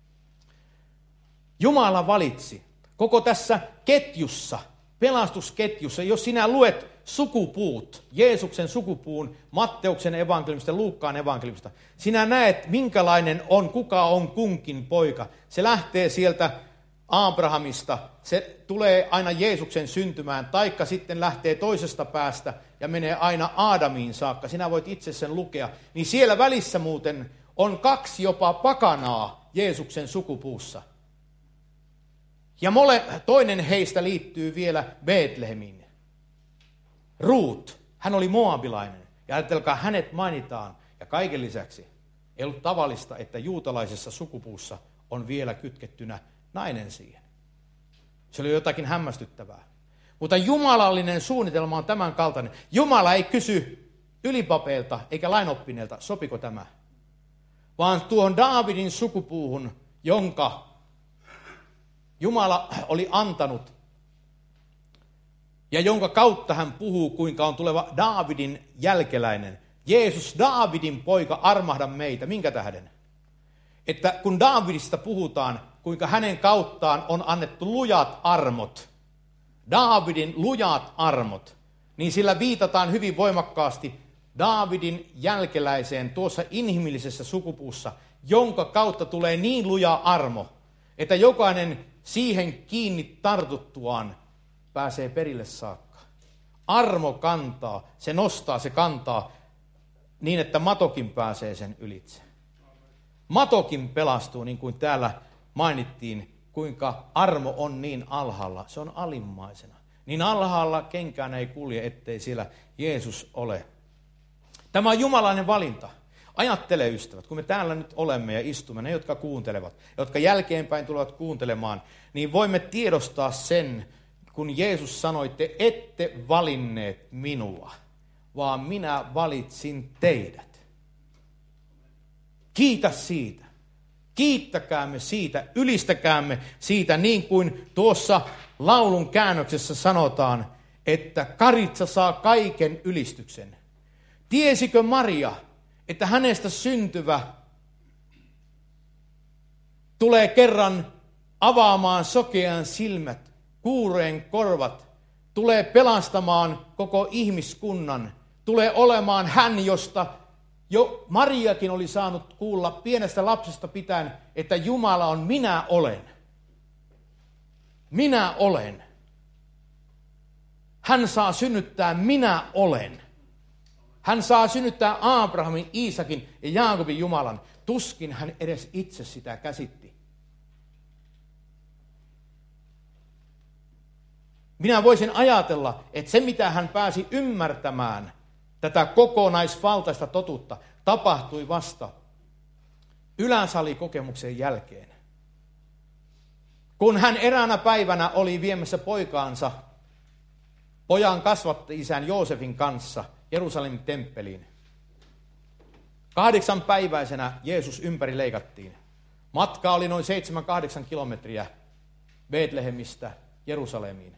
Jumala valitsi koko tässä ketjussa, pelastusketjussa, jos sinä luet sukupuut, Jeesuksen sukupuun, Matteuksen evankeliumista, Luukkaan evankeliumista, sinä näet, minkälainen on, kuka on kunkin poika. Se lähtee sieltä Abrahamista, se tulee aina Jeesuksen syntymään, taikka sitten lähtee toisesta päästä ja menee aina Aadamiin saakka. Sinä voit itse sen lukea. Niin siellä välissä muuten on 2 jopa pakanaa Jeesuksen sukupuussa. Ja toinen heistä liittyy vielä Betlehemiin. Ruut, hän oli moabilainen. Ja ajatelkaa, hänet mainitaan. Ja kaiken lisäksi ei ollut tavallista, että juutalaisessa sukupuussa on vielä kytkettynä nainen siihen. Se oli jotakin hämmästyttävää. Mutta jumalallinen suunnitelma on tämän kaltainen. Jumala ei kysy ylipapeilta eikä lainoppineelta, sopiko tämä. Vaan tuohon Daavidin sukupuuhun, jonka Jumala oli antanut ja jonka kautta hän puhuu, kuinka on tuleva Daavidin jälkeläinen. Jeesus, Daavidin poika, armahda meitä. Minkä tähden? Että kun Daavidista puhutaan, kuinka hänen kauttaan on annettu lujat armot, Daavidin lujat armot, niin sillä viitataan hyvin voimakkaasti Daavidin jälkeläiseen tuossa inhimillisessä sukupuussa, jonka kautta tulee niin luja armo, että jokainen siihen kiinni tartuttuaan pääsee perille saakka. Armo kantaa, se nostaa, se kantaa niin, että matokin pääsee sen ylitse. Matokin pelastuu, niin kuin täällä mainittiin, kuinka armo on niin alhaalla. Se on alimmaisena. Niin alhaalla kenkään ei kulje, ettei siellä Jeesus ole. Tämä on jumalainen valinta. Ajattele, ystävät, kun me täällä nyt olemme ja istumme, ne jotka kuuntelevat, jotka jälkeenpäin tulevat kuuntelemaan, niin voimme tiedostaa sen, kun Jeesus sanoi, te ette valinneet minua, vaan minä valitsin teidät. Kiitä siitä. Kiittäkäämme siitä, ylistäkäämme siitä, niin kuin tuossa laulun käännöksessä sanotaan, että Karitsa saa kaiken ylistyksen. Tiesikö Maria, että hänestä syntyvä tulee kerran avaamaan sokean silmät, kuureen korvat, tulee pelastamaan koko ihmiskunnan, tulee olemaan hän, josta jo Mariakin oli saanut kuulla pienestä lapsesta pitäen, että Jumala on minä olen. Minä olen. Hän saa synnyttää minä olen. Hän saa synnyttää Abrahamin, Iisakin ja Jaakobin Jumalan. Tuskin hän edes itse sitä käsitti. Minä voisin ajatella, että se mitä hän pääsi ymmärtämään, tätä kokonaisvaltaista totuutta, tapahtui vasta yläsalikokemuksen jälkeen. Kun hän eräänä päivänä oli viemässä poikaansa, pojan kasvatti-isän Joosefin kanssa Jerusalemin temppeliin. 8-päiväisenä Jeesus ympäri leikattiin. Matka oli noin 7-8 kilometriä Betlehemistä Jerusalemiin.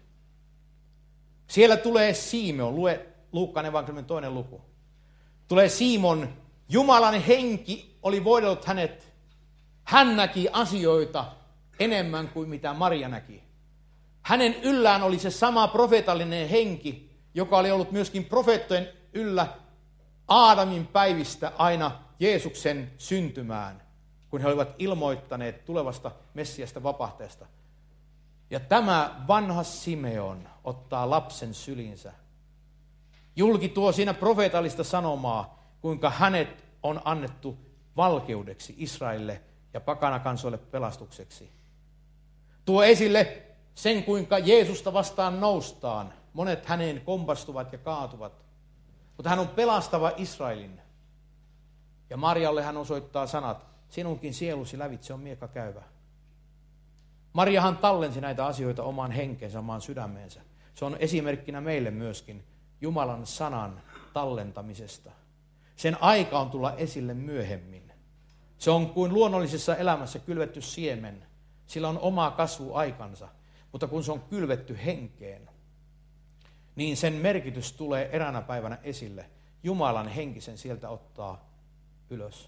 Siellä tulee Simeon, lue Luukkaan evankeliumin 2. luku. Tulee Simon, Jumalan henki oli voidellut hänet. Hän näki asioita enemmän kuin mitä Maria näki. Hänen yllään oli se sama profeetallinen henki, joka oli ollut myöskin profeettojen yllä Aadamin päivistä aina Jeesuksen syntymään, kun he olivat ilmoittaneet tulevasta Messiasta vapahtajasta. Ja tämä vanha Simeon ottaa lapsen sylinsä. Julki tuo siinä profeetallista sanomaa, kuinka hänet on annettu valkeudeksi Israelille ja pakanakansoille pelastukseksi. Tuo esille sen, kuinka Jeesusta vastaan noustaan. Monet häneen kompastuvat ja kaatuvat. Mutta hän on pelastava Israelin. Ja Marjalle hän osoittaa sanat, sinunkin sielusi lävitse on miekka käyvä. Mariahan tallensi näitä asioita omaan henkeensä, omaan sydämeensä. Se on esimerkkinä meille myöskin Jumalan sanan tallentamisesta. Sen aika on tulla esille myöhemmin. Se on kuin luonnollisessa elämässä kylvetty siemen. Sillä on oma kasvuaikansa, mutta kun se on kylvetty henkeen, niin sen merkitys tulee eräänä päivänä esille. Jumalan henki sen sieltä ottaa ylös.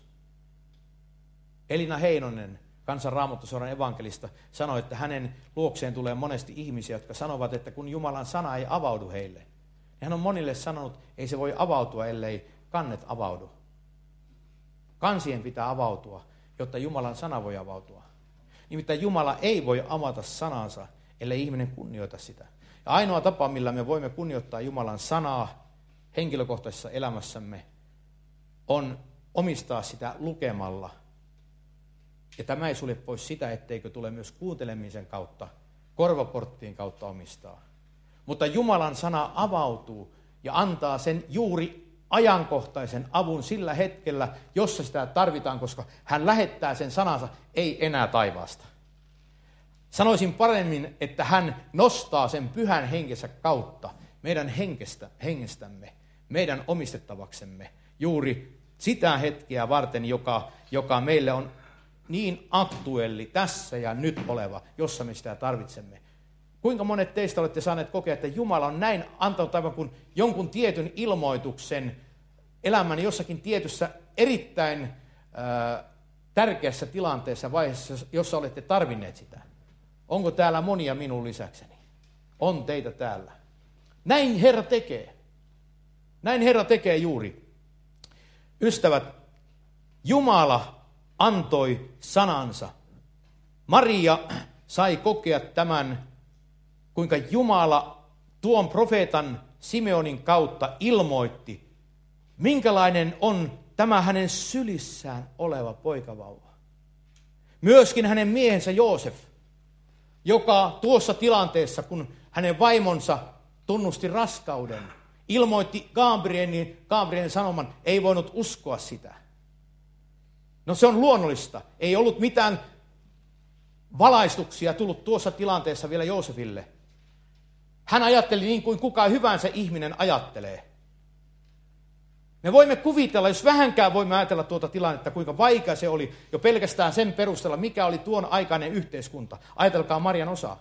Elina Heinonen, Kansan Raamattuseuran evankelista, sanoi, että hänen luokseen tulee monesti ihmisiä, jotka sanovat, että kun Jumalan sana ei avaudu heille, niin hän on monille sanonut, ei se voi avautua, ellei kannet avaudu. Kansien pitää avautua, jotta Jumalan sana voi avautua. Nimittäin Jumala ei voi avata sanansa, ellei ihminen kunnioita sitä. Ja ainoa tapa, millä me voimme kunnioittaa Jumalan sanaa henkilökohtaisessa elämässämme, on omistaa sitä lukemalla. Ja tämä ei sulje pois sitä, etteikö tule myös kuuntelemisen kautta, korvaporttien kautta omistaa. Mutta Jumalan sana avautuu ja antaa sen juuri ajankohtaisen avun sillä hetkellä, jossa sitä tarvitaan, koska hän lähettää sen sanansa, ei enää taivaasta. Sanoisin paremmin, että hän nostaa sen pyhän henkensä kautta meidän hengestämme, meidän omistettavaksemme, juuri sitä hetkeä varten, joka meille on niin aktuelli tässä ja nyt oleva, jossa me sitä tarvitsemme. Kuinka monet teistä olette saaneet kokea, että Jumala on näin antanut aivan kuin jonkun tietyn ilmoituksen elämän jossakin tietyssä erittäin tärkeässä tilanteessa, vaiheessa, jossa olette tarvinneet sitä? Onko täällä monia minun lisäkseni? On teitä täällä. Näin Herra tekee. Näin Herra tekee juuri. Ystävät, Jumala antoi sanansa. Maria sai kokea tämän, kuinka Jumala tuon profeetan Simeonin kautta ilmoitti, minkälainen on tämä hänen sylissään oleva poikavauva. Myöskin hänen miehensä Joosef, joka tuossa tilanteessa, kun hänen vaimonsa tunnusti raskauden, ilmoitti Gabrielin sanoman, ei voinut uskoa sitä. No se on luonnollista. Ei ollut mitään valaistuksia tullut tuossa tilanteessa vielä Joosefille. Hän ajatteli niin kuin kuka hyvänsä ihminen ajattelee. Me voimme kuvitella, jos vähänkään voimme ajatella tuota tilannetta, kuinka vaikea se oli jo pelkästään sen perusteella, mikä oli tuon aikainen yhteiskunta. Ajatelkaa Marian osaa.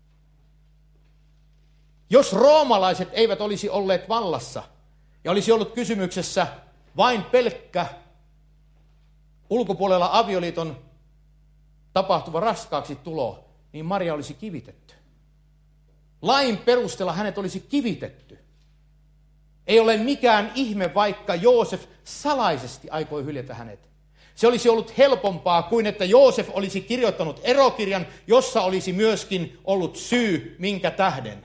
Jos roomalaiset eivät olisi olleet vallassa ja olisi ollut kysymyksessä vain pelkkä ulkopuolella avioliiton tapahtuva raskaaksi tulo, niin Maria olisi kivitetty. Lain perusteella hänet olisi kivitetty. Ei ole mikään ihme, vaikka Joosef salaisesti aikoi hyljätä hänet. Se olisi ollut helpompaa kuin, että Joosef olisi kirjoittanut erokirjan, jossa olisi myöskin ollut syy, minkä tähden.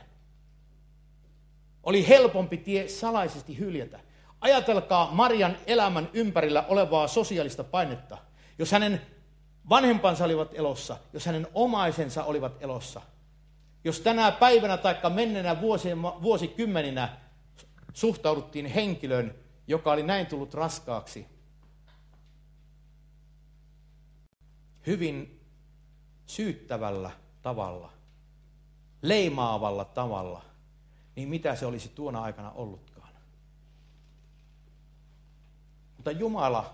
Oli helpompi tie salaisesti hyljätä. Ajatelkaa Marian elämän ympärillä olevaa sosiaalista painetta. Jos hänen vanhempansa olivat elossa, jos hänen omaisensa olivat elossa, jos tänä päivänä tai menneenä vuosikymmeninä suhtauduttiin henkilöön, joka oli näin tullut raskaaksi, hyvin syyttävällä tavalla, leimaavalla tavalla, niin mitä se olisi tuona aikana ollutkaan. Mutta Jumala,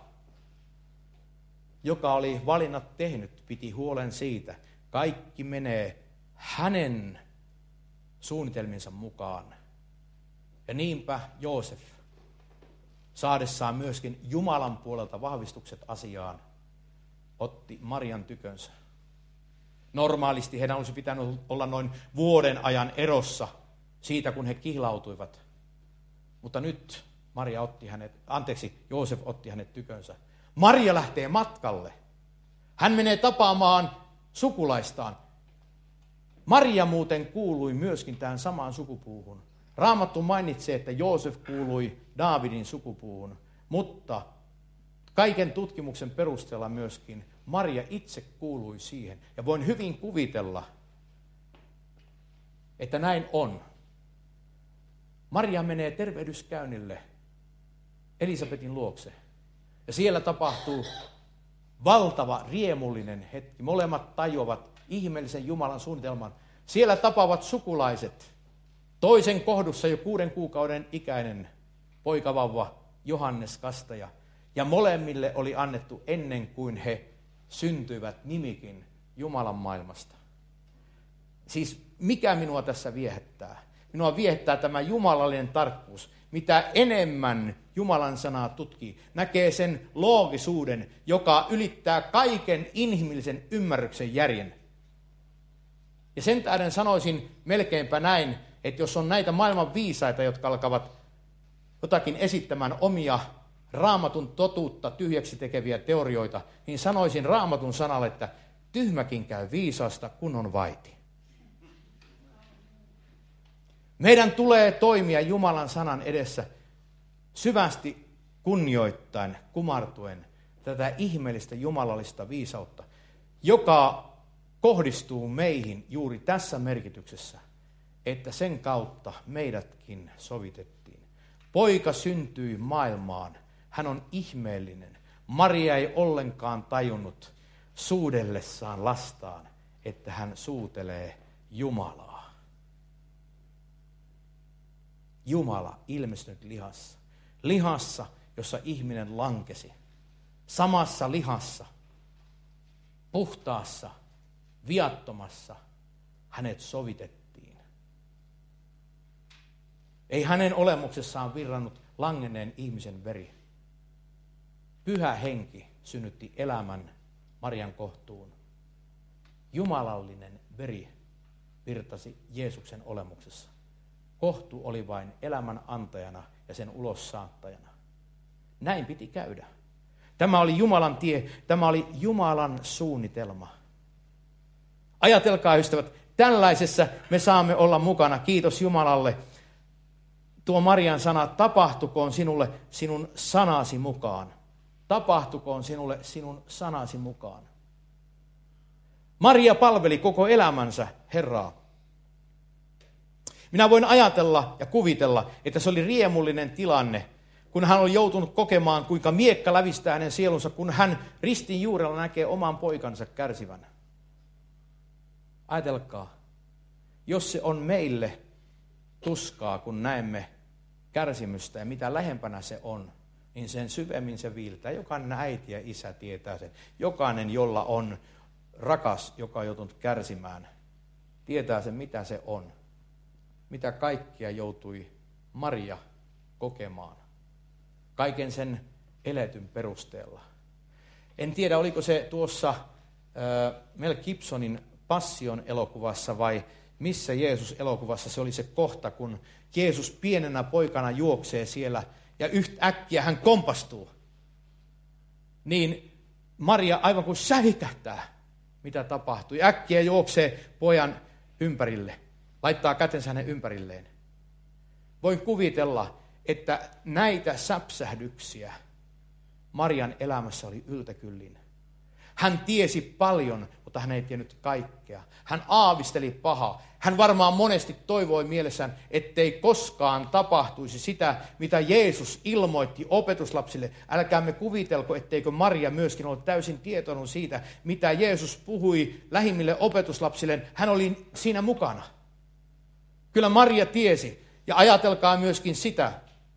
joka oli valinnat tehnyt, piti huolen siitä, kaikki menee hänen suunnitelminsa mukaan. Ja niinpä Joosef, saadessaan myöskin Jumalan puolelta vahvistukset asiaan, otti Marian tykönsä. Normaalisti heidän olisi pitänyt olla noin vuoden ajan erossa siitä, kun he kihlautuivat. Mutta nyt Joosef otti hänet tykönsä. Maria lähtee matkalle. Hän menee tapaamaan sukulaistaan. Maria muuten kuului myöskin tähän samaan sukupuuhun. Raamattu mainitsee, että Joosef kuului Daavidin sukupuuhun, mutta kaiken tutkimuksen perusteella myöskin Maria itse kuului siihen. Ja voin hyvin kuvitella, että näin on. Maria menee tervehdyskäynnille Elisabetin luokse. Ja siellä tapahtuu valtava riemullinen hetki. Molemmat tajuavat ihmeellisen Jumalan suunnitelman. Siellä tapaavat sukulaiset. Toisen kohdussa jo 6 kuukauden ikäinen poikavauva Johannes Kastaja. Ja molemmille oli annettu ennen kuin he syntyivät nimikin Jumalan maailmasta. Siis mikä minua tässä viehättää? Minua viehättää tämä jumalallinen tarkkuus. Mitä enemmän Jumalan sanaa tutkii, näkee sen loogisuuden, joka ylittää kaiken inhimillisen ymmärryksen järjen. Ja sen tähden sanoisin melkeinpä näin, että jos on näitä maailman viisaita, jotka alkavat jotakin esittämään omia Raamatun totuutta tyhjäksi tekeviä teorioita, niin sanoisin Raamatun sanalle, että tyhmäkin käy viisaasta, kun on vaiti. Meidän tulee toimia Jumalan sanan edessä syvästi kunnioittaen, kumartuen tätä ihmeellistä jumalallista viisautta, joka kohdistuu meihin juuri tässä merkityksessä, että sen kautta meidätkin sovitettiin. Poika syntyi maailmaan. Hän on ihmeellinen. Maria ei ollenkaan tajunnut suudellessaan lastaan, että hän suutelee Jumalaa. Jumala ilmestynyt lihassa. Lihassa, jossa ihminen lankesi. Samassa lihassa, puhtaassa, viattomassa hänet sovitettiin. Ei hänen olemuksessaan virrannut langenneen ihmisen veri. Pyhä henki synnytti elämän Marian kohtuun. Jumalallinen veri virtasi Jeesuksen olemuksessa. Kohtu oli vain elämän antajana ja sen ulossaattajana. Näin piti käydä. Tämä oli Jumalan tie, tämä oli Jumalan suunnitelma. Ajatelkaa, ystävät, tällaisessa me saamme olla mukana. Kiitos Jumalalle. Tuo Marian sana, tapahtukoon sinulle sinun sanasi mukaan. Tapahtukoon sinulle sinun sanasi mukaan. Maria palveli koko elämänsä Herraa. Minä voin ajatella ja kuvitella, että se oli riemullinen tilanne, kun hän oli joutunut kokemaan, kuinka miekka lävistää hänen sielunsa, kun hän ristin juurella näkee oman poikansa kärsivän. Ajatelkaa, jos se on meille tuskaa, kun näemme kärsimystä ja mitä lähempänä se on, niin sen syvemmin se viiltää. Jokainen äiti ja isä tietää sen. Jokainen, jolla on rakas, joka on joutunut kärsimään, tietää sen, mitä se on. Mitä kaikkia joutui Maria kokemaan. Kaiken sen eletyn perusteella. En tiedä, oliko se tuossa Mel Gibsonin Passion elokuvassa vai missä Jeesus-elokuvassa se oli se kohta, kun Jeesus pienenä poikana juoksee siellä ja yhtäkkiä hän kompastuu. Niin Maria aivan kuin säikähtää, mitä tapahtui. Äkkiä juoksee pojan ympärille, laittaa kätensä hänen ympärilleen. Voin kuvitella, että näitä säpsähdyksiä Marian elämässä oli yltäkyllin. Hän tiesi paljon, mutta hän ei tiennyt kaikkea. Hän aavisteli pahaa. Hän varmaan monesti toivoi mielessään, ettei koskaan tapahtuisi sitä, mitä Jeesus ilmoitti opetuslapsille. Älkäämme kuvitelko, etteikö Maria myöskin ollut täysin tietoinen siitä, mitä Jeesus puhui lähimmille opetuslapsille. Hän oli siinä mukana. Kyllä Maria tiesi. Ja ajatelkaa myöskin sitä,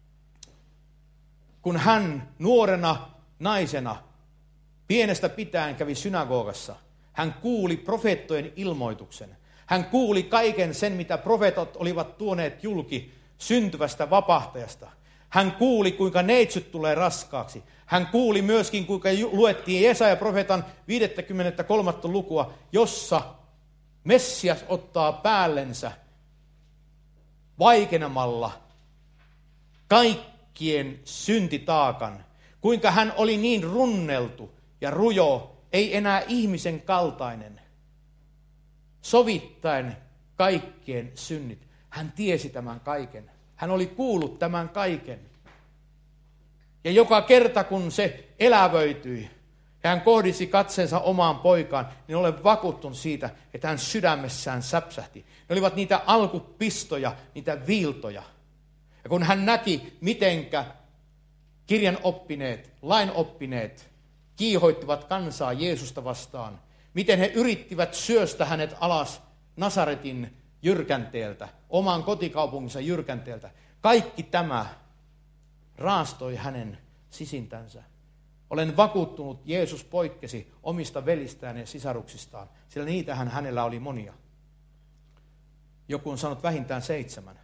kun hän nuorena naisena pienestä pitäen kävi synagogassa. Hän kuuli profeettojen ilmoituksen. Hän kuuli kaiken sen, mitä profeetat olivat tuoneet julki syntyvästä vapahtajasta. Hän kuuli, kuinka neitsyt tulee raskaaksi. Hän kuuli myöskin, kuinka luettiin Jesaja-profeetan 53. lukua, jossa Messias ottaa päällensä vaikenemalla kaikkien syntitaakan. Kuinka hän oli niin runneltu ja rujo, ei enää ihmisen kaltainen, sovittaen kaikkien synnit. Hän tiesi tämän kaiken. Hän oli kuullut tämän kaiken. Ja joka kerta, kun se elävöityi ja hän kohdisi katseensa omaan poikaan, niin olen vakuuttunut siitä, että hän sydämessään säpsähti. Ne olivat niitä alkupistoja, niitä viiltoja. Ja kun hän näki, mitenkä kirjan oppineet, lain oppineet kiihoittivat kansaa Jeesusta vastaan, miten he yrittivät syöstä hänet alas Nasaretin jyrkänteeltä, oman kotikaupunginsa jyrkänteeltä. Kaikki tämä raastoi hänen sisintänsä. Olen vakuuttunut, Jeesus poikkesi omista velistään ja sisaruksistaan, sillä niitähän hänellä oli monia. Joku on sanonut vähintään 7.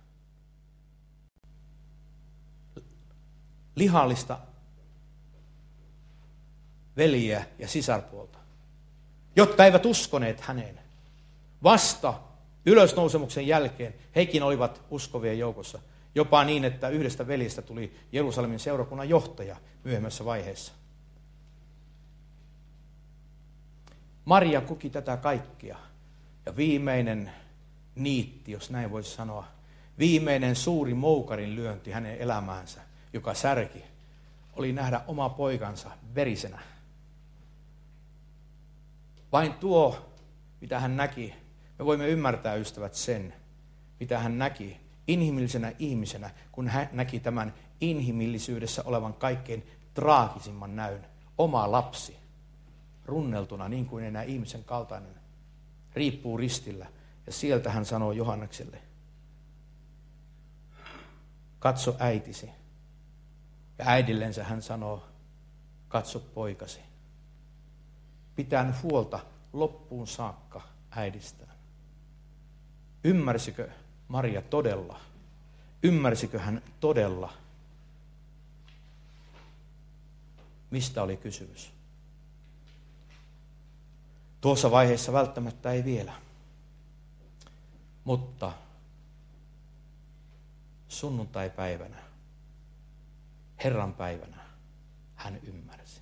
Lihallista veljeä ja sisarpuolta, jotka eivät uskoneet häneen. Vasta ylösnousemuksen jälkeen hekin olivat uskovien joukossa. Jopa niin, että yhdestä veljestä tuli Jerusalemin seurakunnan johtaja myöhemmässä vaiheessa. Maria koki tätä kaikkia. Ja viimeinen niitti, jos näin voisi sanoa, viimeinen suuri moukarin lyönti hänen elämäänsä, joka särki, oli nähdä oma poikansa verisenä. Vain tuo, mitä hän näki, me voimme ymmärtää, ystävät, sen, mitä hän näki inhimillisenä ihmisenä, kun hän näki tämän inhimillisyydessä olevan kaikkein traagisimman näyn. Oma lapsi, runneltuna niin kuin enää ihmisen kaltainen, riippuu ristillä. Ja sieltä hän sanoo Johannekselle, katso äitisi. Ja äidillensä hän sanoo, katso poikasi. Pitää huolta loppuun saakka äidistään. Ymmärsikö Maria todella? Ymmärsikö hän todella, mistä oli kysymys. Tuossa vaiheessa välttämättä ei vielä. Mutta sunnuntaipäivänä, Herran päivänä, hän ymmärsi.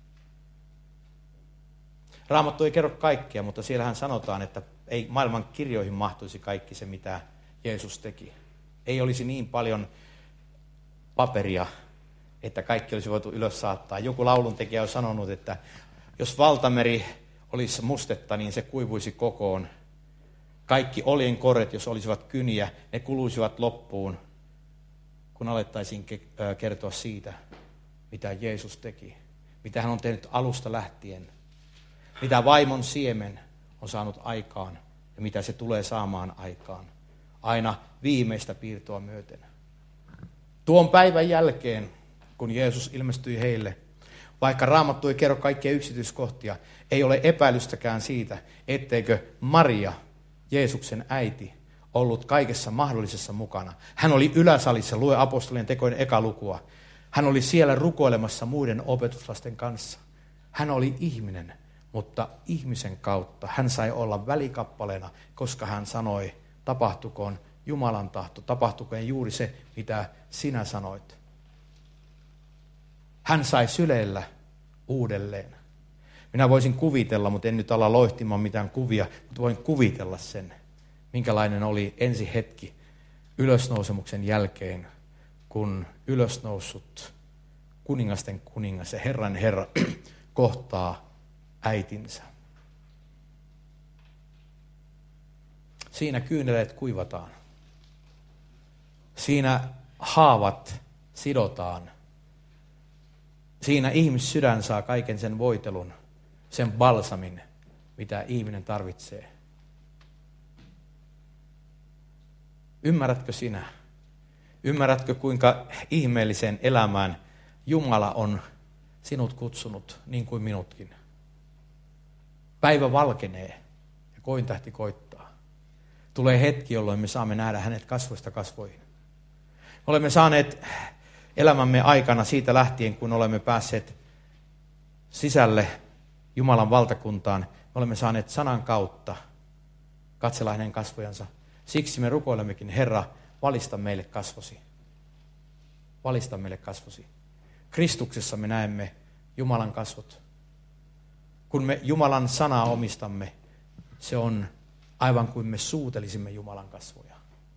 Raamattu ei kerro kaikkea, mutta siellähän sanotaan, että ei maailman kirjoihin mahtuisi kaikki se, mitä Jeesus teki. Ei olisi niin paljon paperia, että kaikki olisi voitu ylös saattaa. Joku lauluntekijä on sanonut, että jos valtameri olisi mustetta, niin se kuivuisi kokoon. Kaikki oljenkorret, jos olisivat kyniä, ne kuluisivat loppuun, kun alettaisiin kertoa siitä, mitä Jeesus teki. Mitä hän on tehnyt alusta lähtien. Mitä vaimon siemen on saanut aikaan ja mitä se tulee saamaan aikaan. Aina viimeistä piirtoa myöten. Tuon päivän jälkeen, kun Jeesus ilmestyi heille, vaikka Raamattu ei kerro kaikkia yksityiskohtia, ei ole epäilystäkään siitä, etteikö Maria, Jeesuksen äiti, ollut kaikessa mahdollisessa mukana. Hän oli yläsalissa, lue apostolien tekojen eka lukua. Hän oli siellä rukoilemassa muiden opetuslasten kanssa. Hän oli ihminen, mutta ihmisen kautta hän sai olla välikappaleena, koska hän sanoi, tapahtukoon Jumalan tahto, tapahtukoon juuri se, mitä sinä sanoit. Hän sai syleillä uudelleen. Minä voisin kuvitella, mutta en nyt ala loihtimaan mitään kuvia, mutta voin kuvitella sen, minkälainen oli ensi hetki ylösnousemuksen jälkeen, kun ylösnoussut kuningasten kuningas ja Herran Herra kohtaa äitinsä. Siinä kyyneleet kuivataan. Siinä haavat sidotaan. Siinä ihmissydän saa kaiken sen voitelun, sen balsamin, mitä ihminen tarvitsee. Ymmärrätkö sinä? Ymmärrätkö, kuinka ihmeelliseen elämään Jumala on sinut kutsunut, niin kuin minutkin? Päivä valkenee ja kointähti koittaa. Tulee hetki, jolloin me saamme nähdä hänet kasvoista kasvoihin. Me olemme saaneet elämämme aikana siitä lähtien, kun olemme päässeet sisälle Jumalan valtakuntaan, me olemme saaneet sanan kautta katsella hänen kasvojansa. Siksi me rukoilemmekin, Herra, valista meille kasvosi. Valista meille kasvosi. Kristuksessa me näemme Jumalan kasvot. Kun me Jumalan sanaa omistamme, se on aivan kuin me suutelisimme Jumalan kasvoja.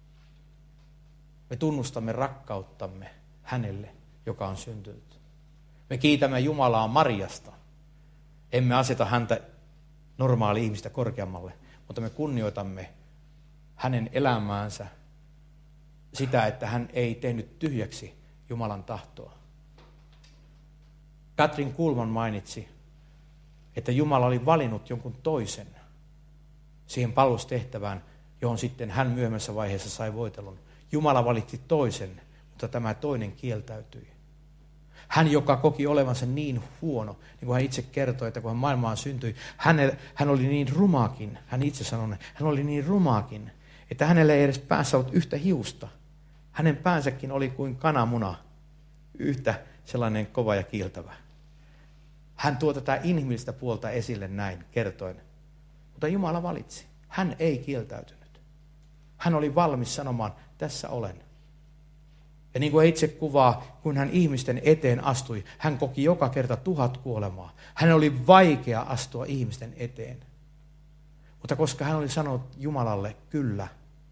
Me tunnustamme rakkauttamme hänelle, joka on syntynyt. Me kiitämme Jumalaa Mariasta. Emme aseta häntä normaali ihmistä korkeammalle, mutta me kunnioitamme hänen elämäänsä sitä, että hän ei tehnyt tyhjäksi Jumalan tahtoa. Katrin Kulman mainitsi, että Jumala oli valinnut jonkun toisen siihen palvelustehtävään, johon sitten hän myöhemmässä vaiheessa sai voitelun. Jumala valitti toisen, mutta tämä toinen kieltäytyi. Hän, joka koki olevansa niin huono, niin kuin hän itse kertoi, että kun hän maailmaan syntyi, hän oli niin rumaakin, hän itse sanoi, hän oli niin rumaakin, että hänellä ei edes päässä ollut yhtä hiusta. Hänen päänsäkin oli kuin kananmuna, yhtä sellainen kova ja kiiltävä. Hän tuo tätä inhimillistä puolta esille näin kertoen, mutta Jumala valitsi. Hän ei kieltäytynyt. Hän oli valmis sanomaan, tässä olen. Ja niin kuin itse kuvaa, kun hän ihmisten eteen astui, hän koki joka kerta 1000 kuolemaa. Hän oli vaikea astua ihmisten eteen. Mutta koska hän oli sanonut Jumalalle kyllä,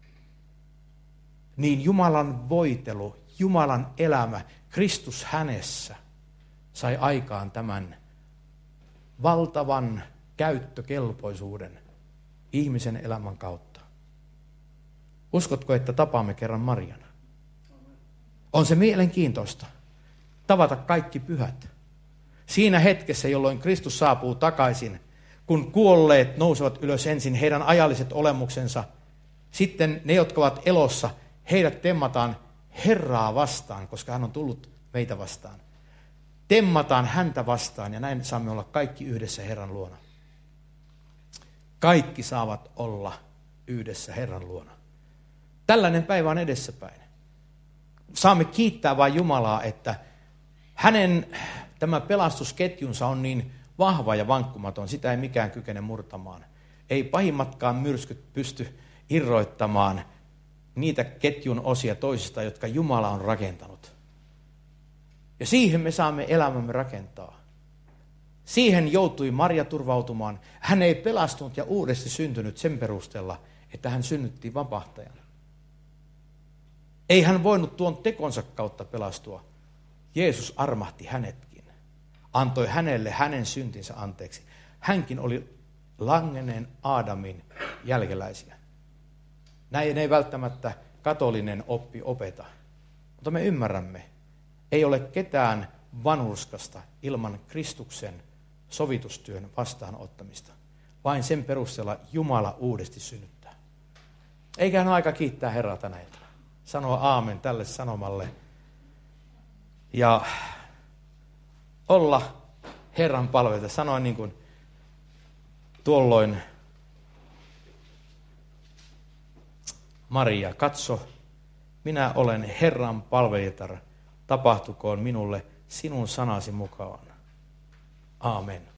niin Jumalan voitelu, Jumalan elämä, Kristus hänessä sai aikaan tämän valtavan käyttökelpoisuuden ihmisen elämän kautta. Uskotko, että tapaamme kerran Marian? On se mielenkiintoista tavata kaikki pyhät. Siinä hetkessä, jolloin Kristus saapuu takaisin, kun kuolleet nousevat ylös ensin, heidän ajalliset olemuksensa, sitten ne, jotka ovat elossa, heidät temmataan Herraa vastaan, koska hän on tullut meitä vastaan. Temmataan häntä vastaan ja näin saamme olla kaikki yhdessä Herran luona. Kaikki saavat olla yhdessä Herran luona. Tällainen päivä on edessäpäin. Saamme kiittää vain Jumalaa, että hänen Tämä pelastusketjunsa on niin vahva ja vankkumaton, sitä ei mikään kykene murtamaan. Ei pahimmatkaan myrskyt pysty irroittamaan niitä ketjun osia toisista, jotka Jumala on rakentanut. Ja siihen me saamme elämämme rakentaa. Siihen joutui Maria turvautumaan. Hän ei pelastunut ja uudesti syntynyt sen perusteella, että hän synnyttiin vapahtajana. Ei hän voinut tuon tekonsa kautta pelastua. Jeesus armahti hänetkin. Antoi hänelle hänen syntinsä anteeksi. Hänkin oli langenneen Aadamin jälkeläisiä. Näin ei välttämättä katolinen oppi opeta. Mutta me ymmärrämme, ei ole ketään vanhurskasta ilman Kristuksen sovitustyön vastaanottamista. Vain sen perusteella Jumala uudesti synnyttää. Eiköhän ole aika kiittää Herraa tänä iltana. Sanoa aamen tälle sanomalle. Ja olla Herran palvelijoita. Sanoa niin kuin tuolloin Maria, katso, minä olen Herran palvelijatar, tapahtukoon minulle sinun sanasi mukaan. Aamen.